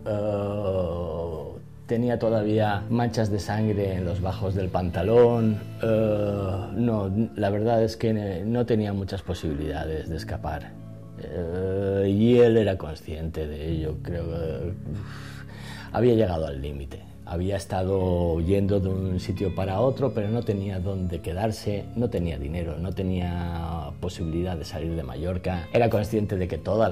eh, tenía todavía manchas de sangre en los bajos del pantalón, eh, no, la verdad es que no tenía muchas posibilidades de escapar eh, y él era consciente de ello, creo que uf, había llegado al límite. Había estado yendo de un sitio para otro, pero no tenía dónde quedarse, no tenía dinero, no tenía posibilidad de salir de Mallorca. Era consciente de que todos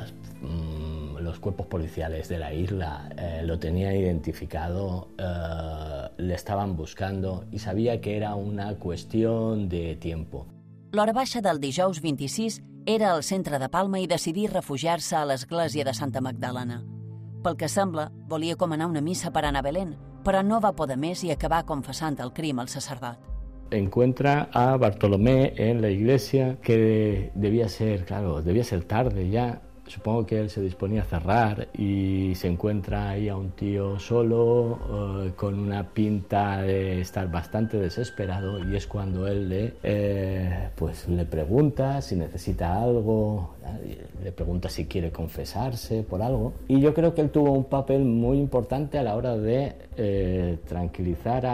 mmm, los cuerpos policiales de la isla eh, lo tenían identificado, eh, le estaban buscando y sabía que era una cuestión de tiempo. L'hora baixa del dijous vint-i-sis era al centre de Palma i decidí refugiar-se a l'església de Santa Magdalena. Pel que sembla, volia comanar una missa per Ana Belén, però no va poder més i acabà confessant el crim al sacerdot. Encuentra a Bartolomé en la iglesia, que debía ser, claro, debía ser tarde ya. Supongo que él se disponía a cerrar y se encuentra ahí a un tío solo, uh, con una pinta de estar bastante desesperado, y es cuando él le, eh, pues le pregunta si necesita algo, le pregunta si quiere confesarse por algo. Y yo creo que él tuvo un papel muy importante a la hora de eh, tranquilizar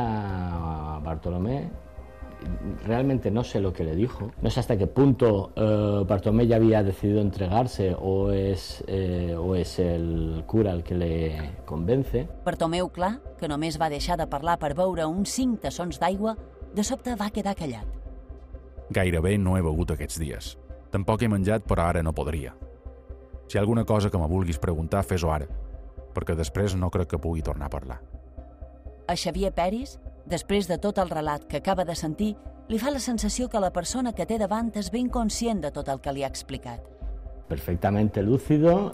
a Bartolomé. Realmente no sé lo que le dijo, no sé hasta qué punto eh, Bartomeu ya había decidido entregarse o es, eh, o és el cura el que le convence. Bartomeu Clar, que només va deixar de parlar per beure uns cinc tassons d'aigua, de sobte va quedar callat. Gairebé no he begut aquests dies. Tampoc he menjat, però ara no podria. Si hi ha alguna cosa que me vulguis preguntar, fes-ho ara, perquè després no crec que pugui tornar a parlar. A Xavier Peris, després de tot el relat que acaba de sentir, li fa la sensació que la persona que té davant és ben conscient de tot el que li ha explicat. Perfectamente lúcido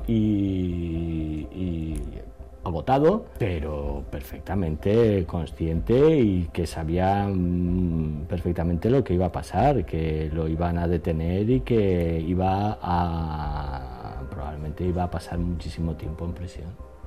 y, y agotado, pero perfectamente consciente y que sabía perfectamente lo que iba a pasar, que lo iban a detener y que iba a, probablemente iba a pasar muchísimo tiempo en prisión.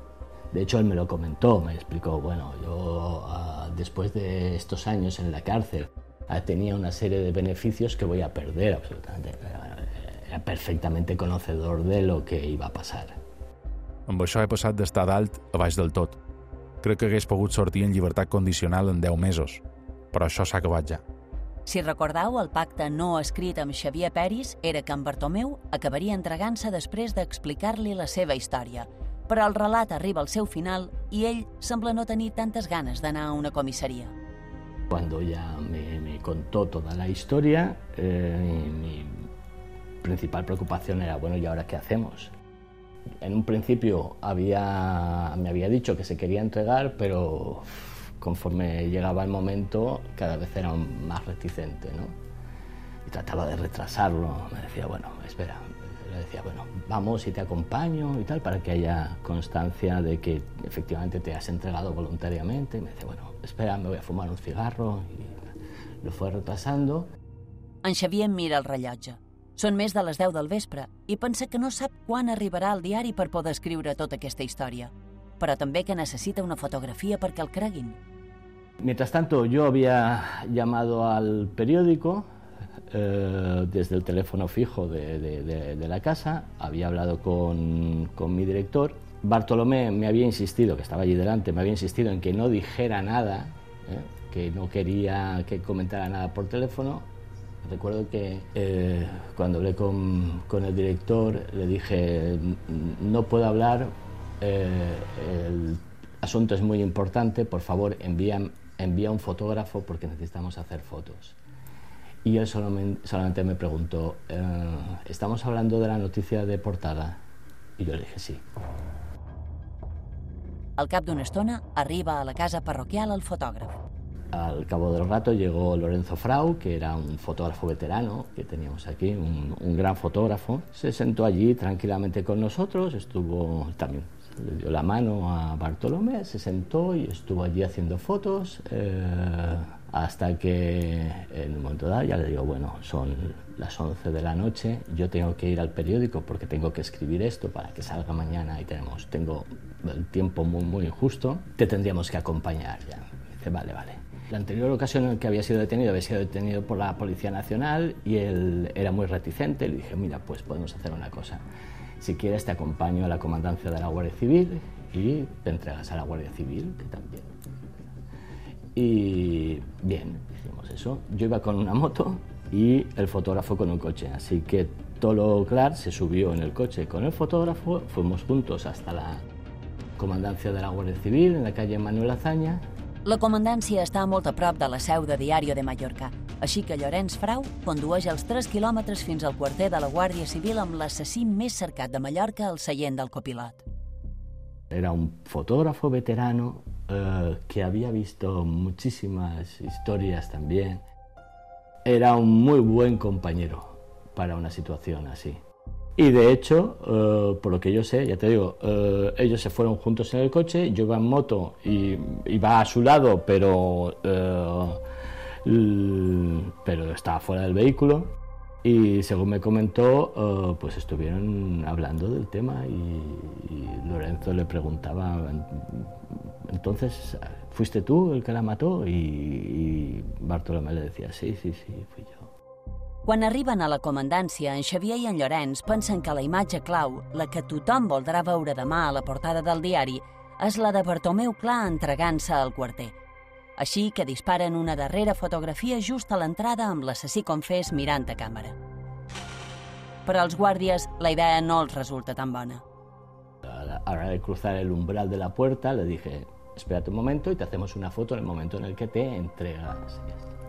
De hecho, él me lo comentó, me explicó, bueno, yo uh, después de estos años en la cárcel uh, tenía una serie de beneficios que voy a perder absolutamente. Era perfectamente conocedor de lo que iba a pasar. Amb això he passat d'estar dalt a baix del tot. Crec que hagués pogut sortir en llibertat condicional en deu mesos, però això s'ha acabat ja. Si recordeu, el pacte no escrit amb Xavier Peris era que en Bartomeu acabaria entregant-se després d'explicar-li la seva història. Però el relat arriba al seu final i ell sembla no tenir tantes ganes d'anar a una comissaria. Cuando ya me, me contó toda la historia, eh, mi principal preocupación era, bueno, ¿y ahora qué hacemos? En un principio había, me había dicho que se quería entregar, pero conforme llegaba el momento cada vez era más reticente, ¿no? Y trataba de retrasarlo, me decía, bueno, espera, le decía, bueno, vamos y te acompaño y tal, para que haya constancia de que efectivamente te has entregado voluntariamente. Y me decía, bueno, espera, me voy a fumar un cigarro, y lo fue retrasando. En Xavier mira el rellotge. Són més de les deu del vespre i pensa que no sap quan arribarà al diari per poder escriure tota aquesta història, però també que necessita una fotografía perquè el creguin. Mientras tanto, yo había llamado al periódico eh, desde el teléfono fijo de, de, de, de la casa, había hablado con, con mi director. Bartolomé me había insistido, que estaba allí delante, me había insistido en que no dijera nada, eh, que no quería que comentara nada por teléfono. Recuerdo que eh, cuando hablé con, con el director le dije, no puedo hablar, eh, el asunto es muy importante, por favor envía, envía un fotógrafo porque necesitamos hacer fotos. Y él solamente, solamente me preguntó, eh, ¿estamos hablando de la noticia de portada? Y yo le dije sí. Al cap d'una estona arriba a la casa parroquial el fotògraf. Al cabo del rato llegó Lorenzo Frau, que era un fotógrafo veterano que teníamos aquí, un, un gran fotógrafo. Se sentó allí tranquilamente con nosotros, estuvo también, le dio la mano a Bartolomé, se sentó y estuvo allí haciendo fotos eh, hasta que en un momento dado ya le digo, bueno, son las once de la noche, yo tengo que ir al periódico porque tengo que escribir esto para que salga mañana y tenemos, tengo el tiempo muy, muy injusto, te tendríamos que acompañar ya. Me dice, vale, vale. La anterior ocasión en que había sido detenido, había sido detenido por la Policía Nacional y él era muy reticente. Le dije, mira, pues podemos hacer una cosa. Si quieres te acompaño a la comandancia de la Guardia Civil y te entregas a la Guardia Civil, que también. Y bien, hicimos eso. Yo iba con una moto y el fotógrafo con un coche. Así que Tolo Clar se subió en el coche con el fotógrafo, fuimos juntos hasta la comandancia de la Guardia Civil en la calle Manuel Azaña. La comandància està molt a prop de la seu de Diario de Mallorca, així que Llorenç Frau condueix els tres quilòmetres fins al quarter de la Guàrdia Civil amb l'assassí més cercat de Mallorca al seient del copilot. Era un fotógrafo veterano eh, que había visto muchísimas historias también. Era un muy buen compañero para una situación así. Y de hecho, eh, por lo que yo sé, ya te digo, eh, ellos se fueron juntos en el coche, yo iba en moto y iba a su lado, pero, eh, l- pero estaba fuera del vehículo. Y según me comentó, eh, pues estuvieron hablando del tema y, y Lorenzo le preguntaba, entonces, ¿fuiste tú el que la mató? Y, y Bartolomé le decía, sí, sí, sí, fui yo. Quan arriben a la comandància, en Xavier i en Llorenç pensen que la imatge clau, la que tothom voldrà veure demà a la portada del diari, és la de Bartomeu Clar entregant-se al quarter. Així que disparen una darrera fotografia just a l'entrada amb l'assassí confés mirant a càmera. Per als guàrdies, la idea no els resulta tan bona. A la hora de cruzar el umbral de la puerta le dije, espérate un momento y te hacemos una foto en el momento en el que te entregas.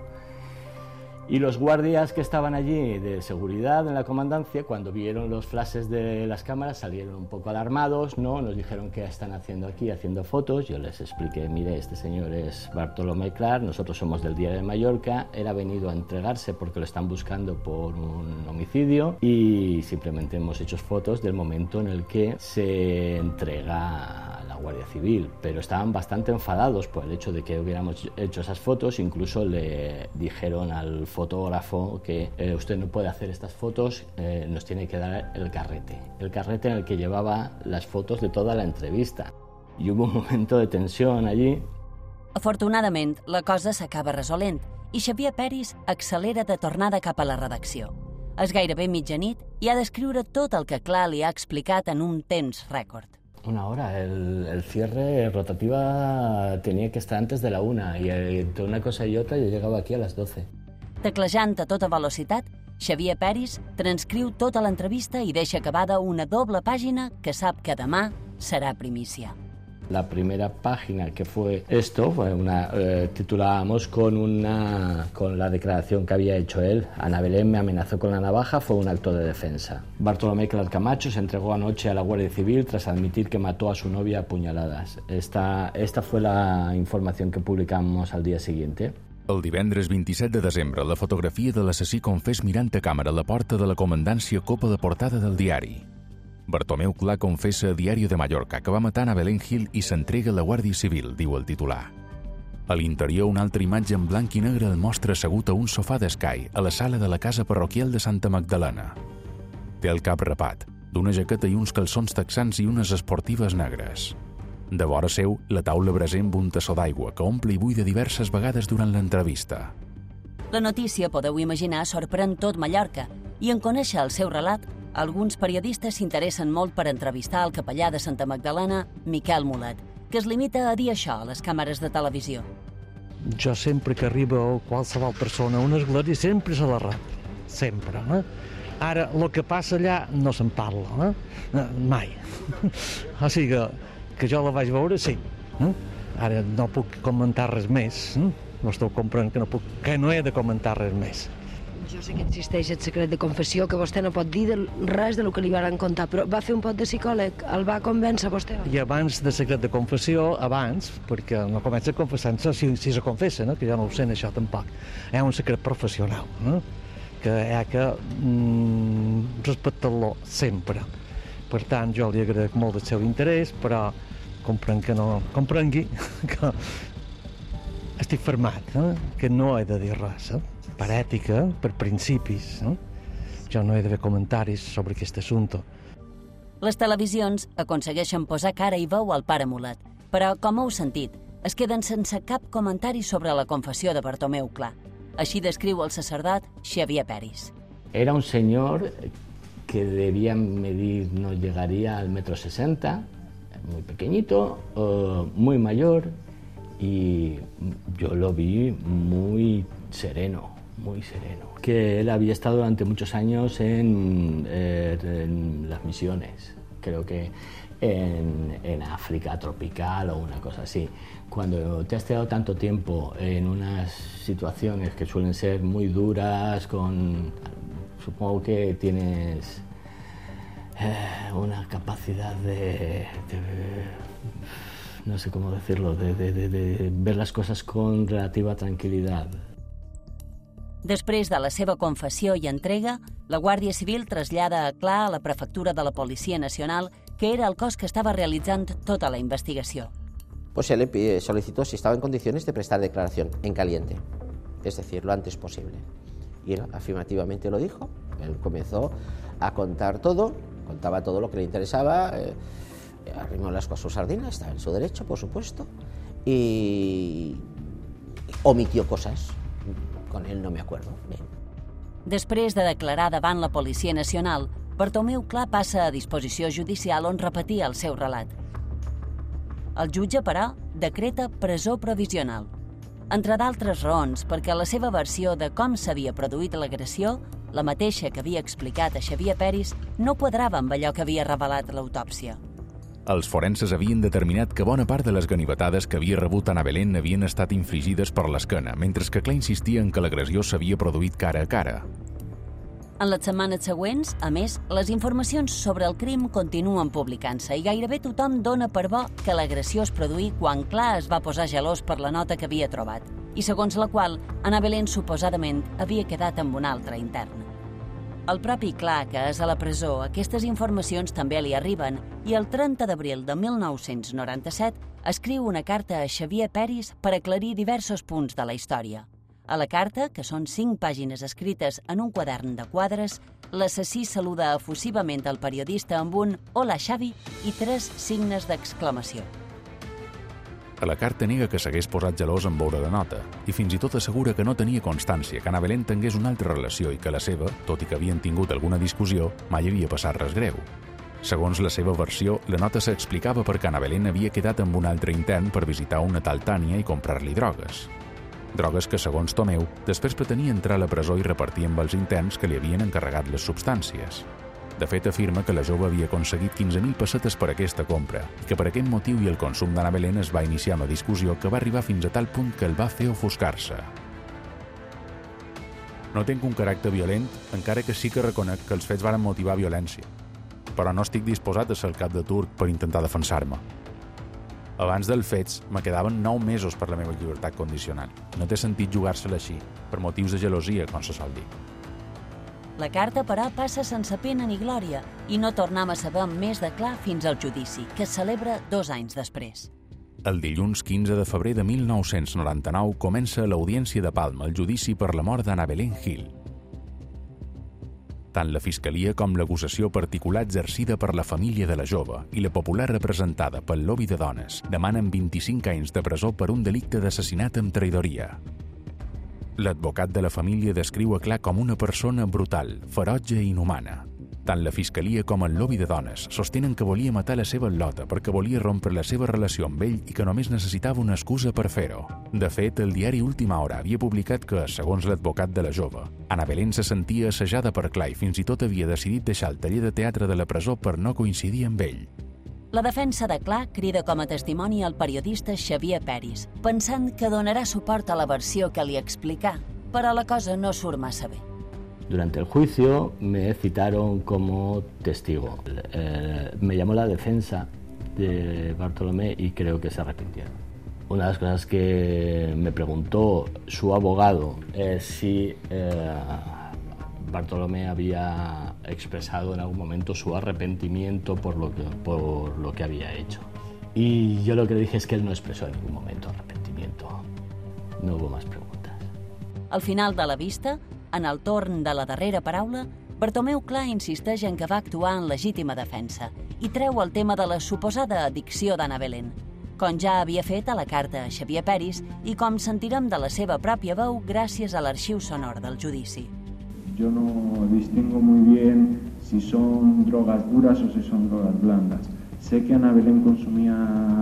Y los guardias que estaban allí de seguridad en la comandancia, cuando vieron los flashes de las cámaras, salieron un poco alarmados, ¿no? Nos dijeron, ¿qué están haciendo aquí? Haciendo fotos. Yo les expliqué, mire, este señor es Bartolomé Clar, nosotros somos del Diario de Mallorca, él ha venido a entregarse porque lo están buscando por un homicidio y simplemente hemos hecho fotos del momento en el que se entrega a la Guardia Civil, pero estaban bastante enfadados por el hecho de que hubiéramos hecho esas fotos, incluso le dijeron al fotógrafo que eh, usted no puede hacer estas fotos, eh, nos tiene que dar el carrete, el carrete en el que llevaba las fotos de toda la entrevista. y hubo un momento de tensión allí. Afortunadament, la cosa s'acaba resolent i Xavier Peris accelera de tornada cap a la redacció. És gairebé mitjanit i ha d'escriure tot el que Clar li ha explicat en un temps rècord. Una hora. El, el cierre rotativa tenía que estar antes de la una y entre una cosa y otra yo llegaba aquí a las doce. Teclejant a tota velocitat, Xavier Peris transcriu tota l'entrevista i deixa acabada una doble pàgina que sap que demà serà primícia. La primera página que fue esto, fue una, eh, titulábamos con, una, con la declaración que había hecho él. Ana Belén me amenazó con la navaja, fue un acto de defensa. Bartolomé Clar Camacho se entregó anoche a la Guardia Civil tras admitir que mató a su novia a puñaladas. Esta, esta fue la información que publicamos al día siguiente. El divendres vint-i-set de desembre, la fotografia de l'assassí confés mirant a càmera la porta de la comandància copa de portada del diari. Bartomeu Clar confessa a Diario de Mallorca que va matar a Belén Gil i s'entrega a la Guàrdia Civil, diu el titular. A l'interior, una altra imatge en blanc i negre el mostra assegut a un sofà d'escai a la sala de la casa parroquial de Santa Magdalena. Té el cap rapat, d'una jaqueta i uns calçons texans i unes esportives negres. De vora seu, la taula braser amb un tassó d'aigua que omple i buida diverses vegades durant l'entrevista. La notícia, podeu imaginar, sorprèn tot Mallorca i en conèixer el seu relat, alguns periodistes s'interessen molt per entrevistar el capellà de Santa Magdalena, Miquel Mulet, que es limita a dir això a les càmeres de televisió. Jo sempre que arriba qualsevol persona a una església sempre se la rep, sempre. Eh? Ara, el que passa allà no se'n parla, eh? mai. O sigui que, que jo la vaig veure, sí. Eh? Ara no puc comentar res més. Eh? Vostè ho comprèn que no, puc, que no he de comentar res més. Jo sé que existeix el secret de confessió, que vostè no pot dir de res del que li van contar, però va fer un pot de psicòleg, el va convèncer vostè? I abans de secret de confessió, abans, perquè no comença confessant-se si, si se confessa, no? Que jo no ho sé això tampoc, hi ha un secret professional, no? Que hi ha que mm, respectar-lo sempre. Per tant, jo li agraïc molt el seu interès, però comprenc que no, comprengui que estic fermat, eh? Que no he de dir res, eh? Per ètica, per principis. No? Jo no he de fer comentaris sobre aquest assumpte. Les televisions aconsegueixen posar cara i veu al pare Mulet, però, com heu sentit, es queden sense cap comentari sobre la confessió de Bartomeu Clar. Així descriu el sacerdot Xavier Peris. Era un señor que debía medir, no llegaría al metro sesenta, muy pequeñito, uh, muy mayor, y yo lo vi muy sereno. muy sereno, que él había estado durante muchos años en, eh, en las misiones, creo que en, en África tropical o una cosa así. Cuando te has quedado tanto tiempo en unas situaciones que suelen ser muy duras, con, supongo que tienes eh, una capacidad de, de, no sé cómo decirlo, de, de, de, de ver las cosas con relativa tranquilidad. Després de la seva confessió i entrega, la Guàrdia Civil trasllada a Clar a la prefectura de la Policia Nacional, que era el cos que estava realitzant tota la investigació. Pues se le solicitó si estaba en condiciones de prestar declaración en caliente, es decir, lo antes posible. Y él afirmativamente lo dijo. Él comenzó a contar todo, contaba todo lo que le interesaba, eh, arrimó las cosas a su sardina, estaba en su derecho, por supuesto, y omitió cosas. Con ell no me acuerdo. Bien. Després de declarar davant la Policia Nacional, Bartomeu Clar passa a disposició judicial on repetia el seu relat. El jutge, però, decreta presó provisional. Entre d'altres raons, perquè la seva versió de com s'havia produït l'agressió, la mateixa que havia explicat a Xavier Peris, no quadrava amb allò que havia revelat l'autòpsia. Els forenses havien determinat que bona part de les ganivetades que havia rebut Ana Belén havien estat infligides per l'esquena, mentre que Clar insistia en que l'agressió s'havia produït cara a cara. En les setmanes següents, a més, les informacions sobre el crim continuen publicant-se i gairebé tothom dona per bo que l'agressió es produí quan Clar es va posar gelós per la nota que havia trobat i segons la qual Ana Belén suposadament havia quedat amb un altre intern. Al propi Clar, que és a la presó, aquestes informacions també li arriben i el trenta d'abril de mil nou-cents noranta-set escriu una carta a Xavier Peris per aclarir diversos punts de la història. A la carta, que són cinc pàgines escrites en un quadern de quadres, l'assassí saluda efusivament el periodista amb un «Hola, Xavi» i tres signes d'exclamació. A la carta nega que s'hagués posat gelós en veure la nota i fins i tot assegura que no tenia constància que Ana Belén tingués una altra relació i que la seva, tot i que havien tingut alguna discussió, mai havia passat res greu. Segons la seva versió, la nota s'explicava perquè Ana Belén havia quedat amb un altre intern per visitar una tal Tània i comprar-li drogues. Drogues que, segons Tomeu, després pretenia entrar a la presó i repartir amb els interns que li havien encarregat les substàncies. De fet, afirma que la jove havia aconseguit quinze mil pessetes per aquesta compra i que per aquest motiu i el consum d'Ana Belén es va iniciar una discussió que va arribar fins a tal punt que el va fer ofuscar-se. No tinc un caràcter violent, encara que sí que reconec que els fets varen motivar violència, però no estic disposat a ser el cap de turc per intentar defensar-me. Abans dels fets, me quedaven nou mesos per la meva llibertat condicional. No té sentit jugar-se-la així, per motius de gelosia, com se sol dir. La carta, però, passa sense pena ni glòria i no tornem a saber més de clar fins al judici, que es celebra dos anys després. El dilluns quinze de febrer de mil nou-cents noranta-nou comença a l'Audiència de Palma el judici per la mort d'Ana Belén Gil. Tant la Fiscalia com l'acusació particular exercida per la família de la jove i la popular representada pel lobby de dones demanen vint-i-cinc anys de presó per un delicte d'assassinat amb traïdoria. L'advocat de la família descriu a Clar com una persona brutal, ferotge i inhumana. Tant la Fiscalia com el lobby de dones sostenen que volia matar la seva al·lota perquè volia rompre la seva relació amb ell i que només necessitava una excusa per fer-ho. De fet, el diari Última Hora havia publicat que, segons l'advocat de la jove, Ana Belén se sentia assajada per Clar i fins i tot havia decidit deixar el taller de teatre de la presó per no coincidir amb ell. La defensa de Clar crida com a testimoni el periodista Xavier Peris, pensant que donará suport a la versió que li explicà, però la cosa no surt massa bé. Durante el juicio me citaron como testigo. Eh, me llamó la defensa de Bartolomé y creo que se arrepintieron. Una de las cosas que me preguntó su abogado es si eh, Bartolomé había expresado en algún momento su arrepentimiento por lo que, por lo que había hecho. Y yo lo que le dije es que él no expresó en ningún momento arrepentimiento. No hubo más preguntas. Al final de la vista, en el torn de la darrera paraula, Bartomeu Clar insisteix en que va actuar en legítima defensa i treu el tema de la suposada addicció d'Ana Belén, com ja havia fet a la carta a Xavier Peris i com sentirem de la seva pròpia veu gràcies a l'arxiu sonor del judici. Yo no distingo muy bien si son drogas duras o si son drogas blandas. Sé que Ana Belén consumía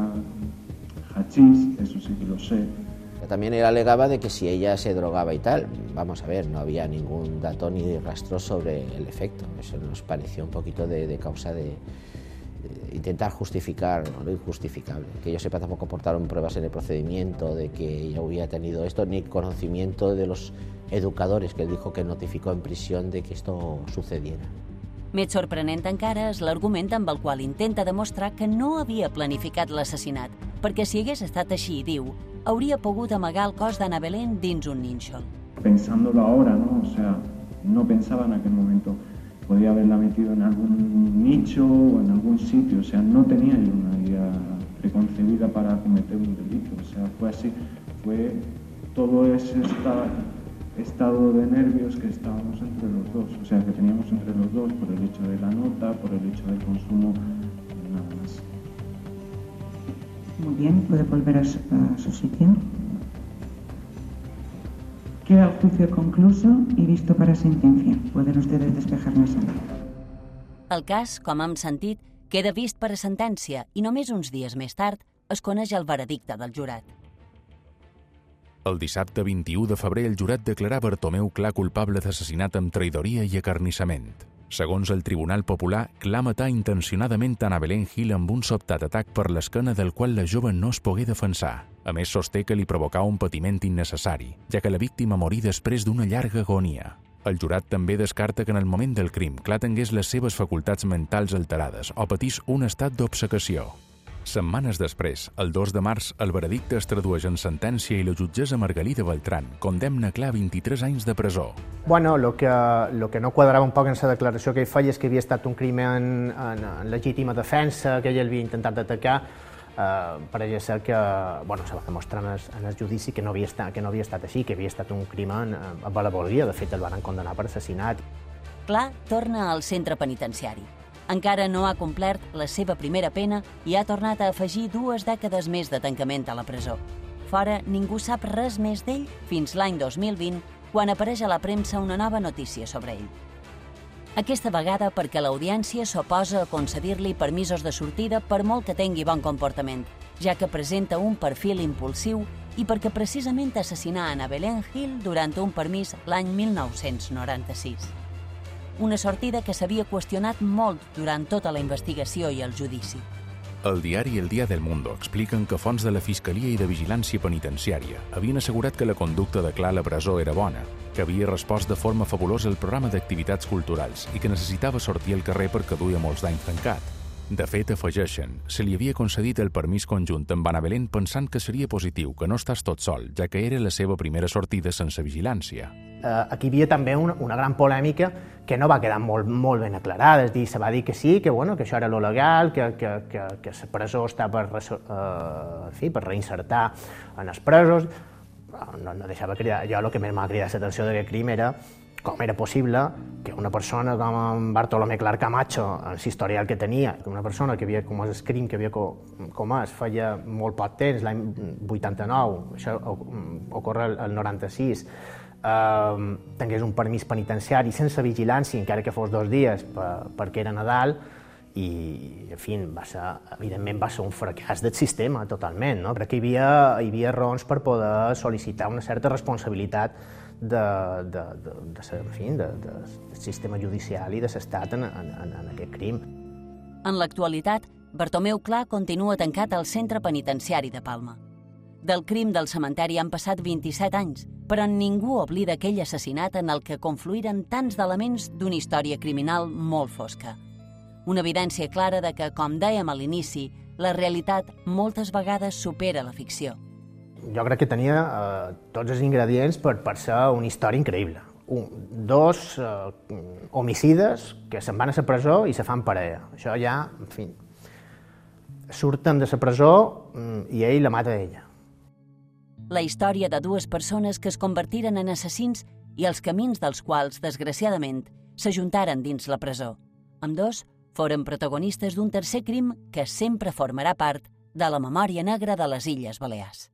hachís, eso sí que lo sé. También él alegaba de que si ella se drogaba y tal, vamos a ver, no había ningún dato ni rastro sobre el efecto. Eso nos pareció un poquito de, de causa de, de intentar justificar lo injustificable. Que yo sepa, tampoco aportaron pruebas en el procedimiento de que ella hubiera tenido esto, ni conocimiento de los educadores que él dijo que notificó en prisión de que esto sucediera. Més sorprenent encara és l'argument amb el qual intenta demostrar que no havia planificat l'assassinat, perquè si hagués estat així, diu, hauria pogut amagar el cos d'Ana Belén dins un nínxol. Pensándolo ahora, ¿no? O sea, no pensaba en aquel momento. Podía haberla metido en algún nicho o en algún sitio. O sea, no tenía yo una idea preconcebida para cometer un delito. O sea, fue así. Fue todo ese esta, estado de nervios que estábamos entre los dos. O sea, que teníamos entre los dos por el hecho de la nota, por el hecho del consumo, nada más. Muy bien, puede volver a su, a su sitio. Queda el juicio concluso y visto para sentencia. Pueden ustedes despejar la sala. El cas, com hem sentit, queda vist per a sentència i només uns dies més tard es coneix el veredicte del jurat. El dissabte vint-i-u de febrer el jurat declarà Bartomeu Clar culpable d'assassinat amb traïdoria i acarnissament. Segons el Tribunal Popular, Clar matà intencionadament Ana Belén Gil amb un sobtat atac per l'esquena del qual la jove no es pogué defensar. A més, sosté que li provocà un patiment innecessari, ja que la víctima morí després d'una llarga agonia. El jurat també descarta que en el moment del crim Clar tingués les seves facultats mentals alterades o patís un estat d'obcecació. Setmanes després, el dos de març, el veredicte es tradueix en sentència i la jutgessa Margalida Beltrán condemna Clar a vint-i-tres anys de presó. Bueno, el que, lo que no quadrava un poc en la declaració que ell feia és que havia estat un crimen en, en legítima defensa, que ell havia intentat atacar. Eh, pareix ser que, bueno, se va demostrar en el, en el judici que no, havia estat, que no havia estat així, que havia estat un crimen a bala volia. De fet, el van condenar per assassinat. Clar torna al centre penitenciari. Encara no ha complert la seva primera pena i ha tornat a afegir dues dècades més de tancament a la presó. Fora, ningú sap res més d'ell fins l'any dos mil vint, quan apareix a la premsa una nova notícia sobre ell. Aquesta vegada perquè l'audiència s'oposa a concedir-li permisos de sortida per molt que tingui bon comportament, ja que presenta un perfil impulsiu i perquè precisament assassinà Ana Belén Gil durant un permís l'any mil nou-cents noranta-sis. Una sortida que s'havia qüestionat molt durant tota la investigació i el judici. El diari El Día del Mundo expliquen que fonts de la Fiscalia i de Vigilància Penitenciària havien assegurat que la conducta de Clar a la presó era bona, que havia respost de forma fabulosa al programa d'activitats culturals i que necessitava sortir al carrer perquè duia molts d'anys tancat. De fet, afegeixen, se li havia concedit el permís conjunt amb Ana Belén pensant que seria positiu, que no estàs tot sol, ja que era la seva primera sortida sense vigilància. Uh, aquí hi havia també una, una gran polèmica que no va quedar molt, molt ben aclarada. És dir, se va dir que sí, que, bueno, que això era lo legal, que, que, que, que la presó està per, uh, en fi, per reinsertar en els presos. No, no deixava cridar. Jo el que més m'ha cridat l'atenció d'aquest crim era com era possible que una persona com en Bartolomé Clark Camacho, en l'historial que tenia, que una persona que havia comès el crim que havia comès feia molt poc temps, l'any vuitanta-nou, això ocorre el noranta-sis, eh, tingués un permís penitenciari sense vigilància, encara que fos dos dies per, perquè era Nadal, i, en fi, va ser, evidentment va ser un fracàs del sistema totalment, no? Crec que hi havia, hi havia raons per poder sol·licitar una certa responsabilitat de, de, de, de, en fi, de, de, del sistema judicial i de l'estat en, en, en aquest crim. En l'actualitat, Bartomeu Clar continua tancat al centre penitenciari de Palma. Del crim del cementeri han passat vint-i-set anys, però ningú oblida aquell assassinat en el que confluïren tants d'elements d'una història criminal molt fosca. Una evidència clara de que, com dèiem a l'inici, la realitat moltes vegades supera la ficció. Jo crec que tenia eh, tots els ingredients per, per ser una història increïble. Un, dos eh, homicides que se'n van a la presó i se fan parella. Això ja, en fi, surten de la presó i ell la mata ella. La història de dues persones que es convertiren en assassins i els camins dels quals, desgraciadament, s'ajuntaren dins la presó. Ambdós foren protagonistes d'un tercer crim que sempre formarà part de la memòria negra de les Illes Balears.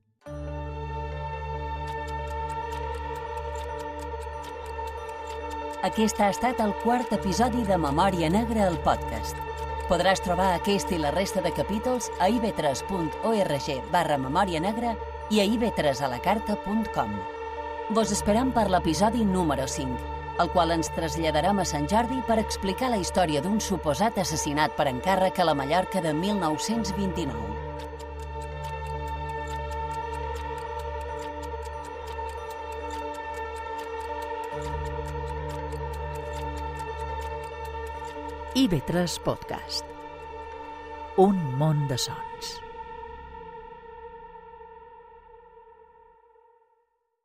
Aquest ha estat el quart episodi de Memòria Negra, el podcast. Podràs trobar aquest i la resta de capítols a i be tres punt org barra memòria negra i a i be tres a la carta punt com. Vos esperam per l'episodi número cinc, el qual ens traslladarem a Sant Jordi per explicar la història d'un suposat assassinat per encàrrec a la Mallorca de mil nou-cents vint-i-nou. i be tres Podcast. Un món de sons.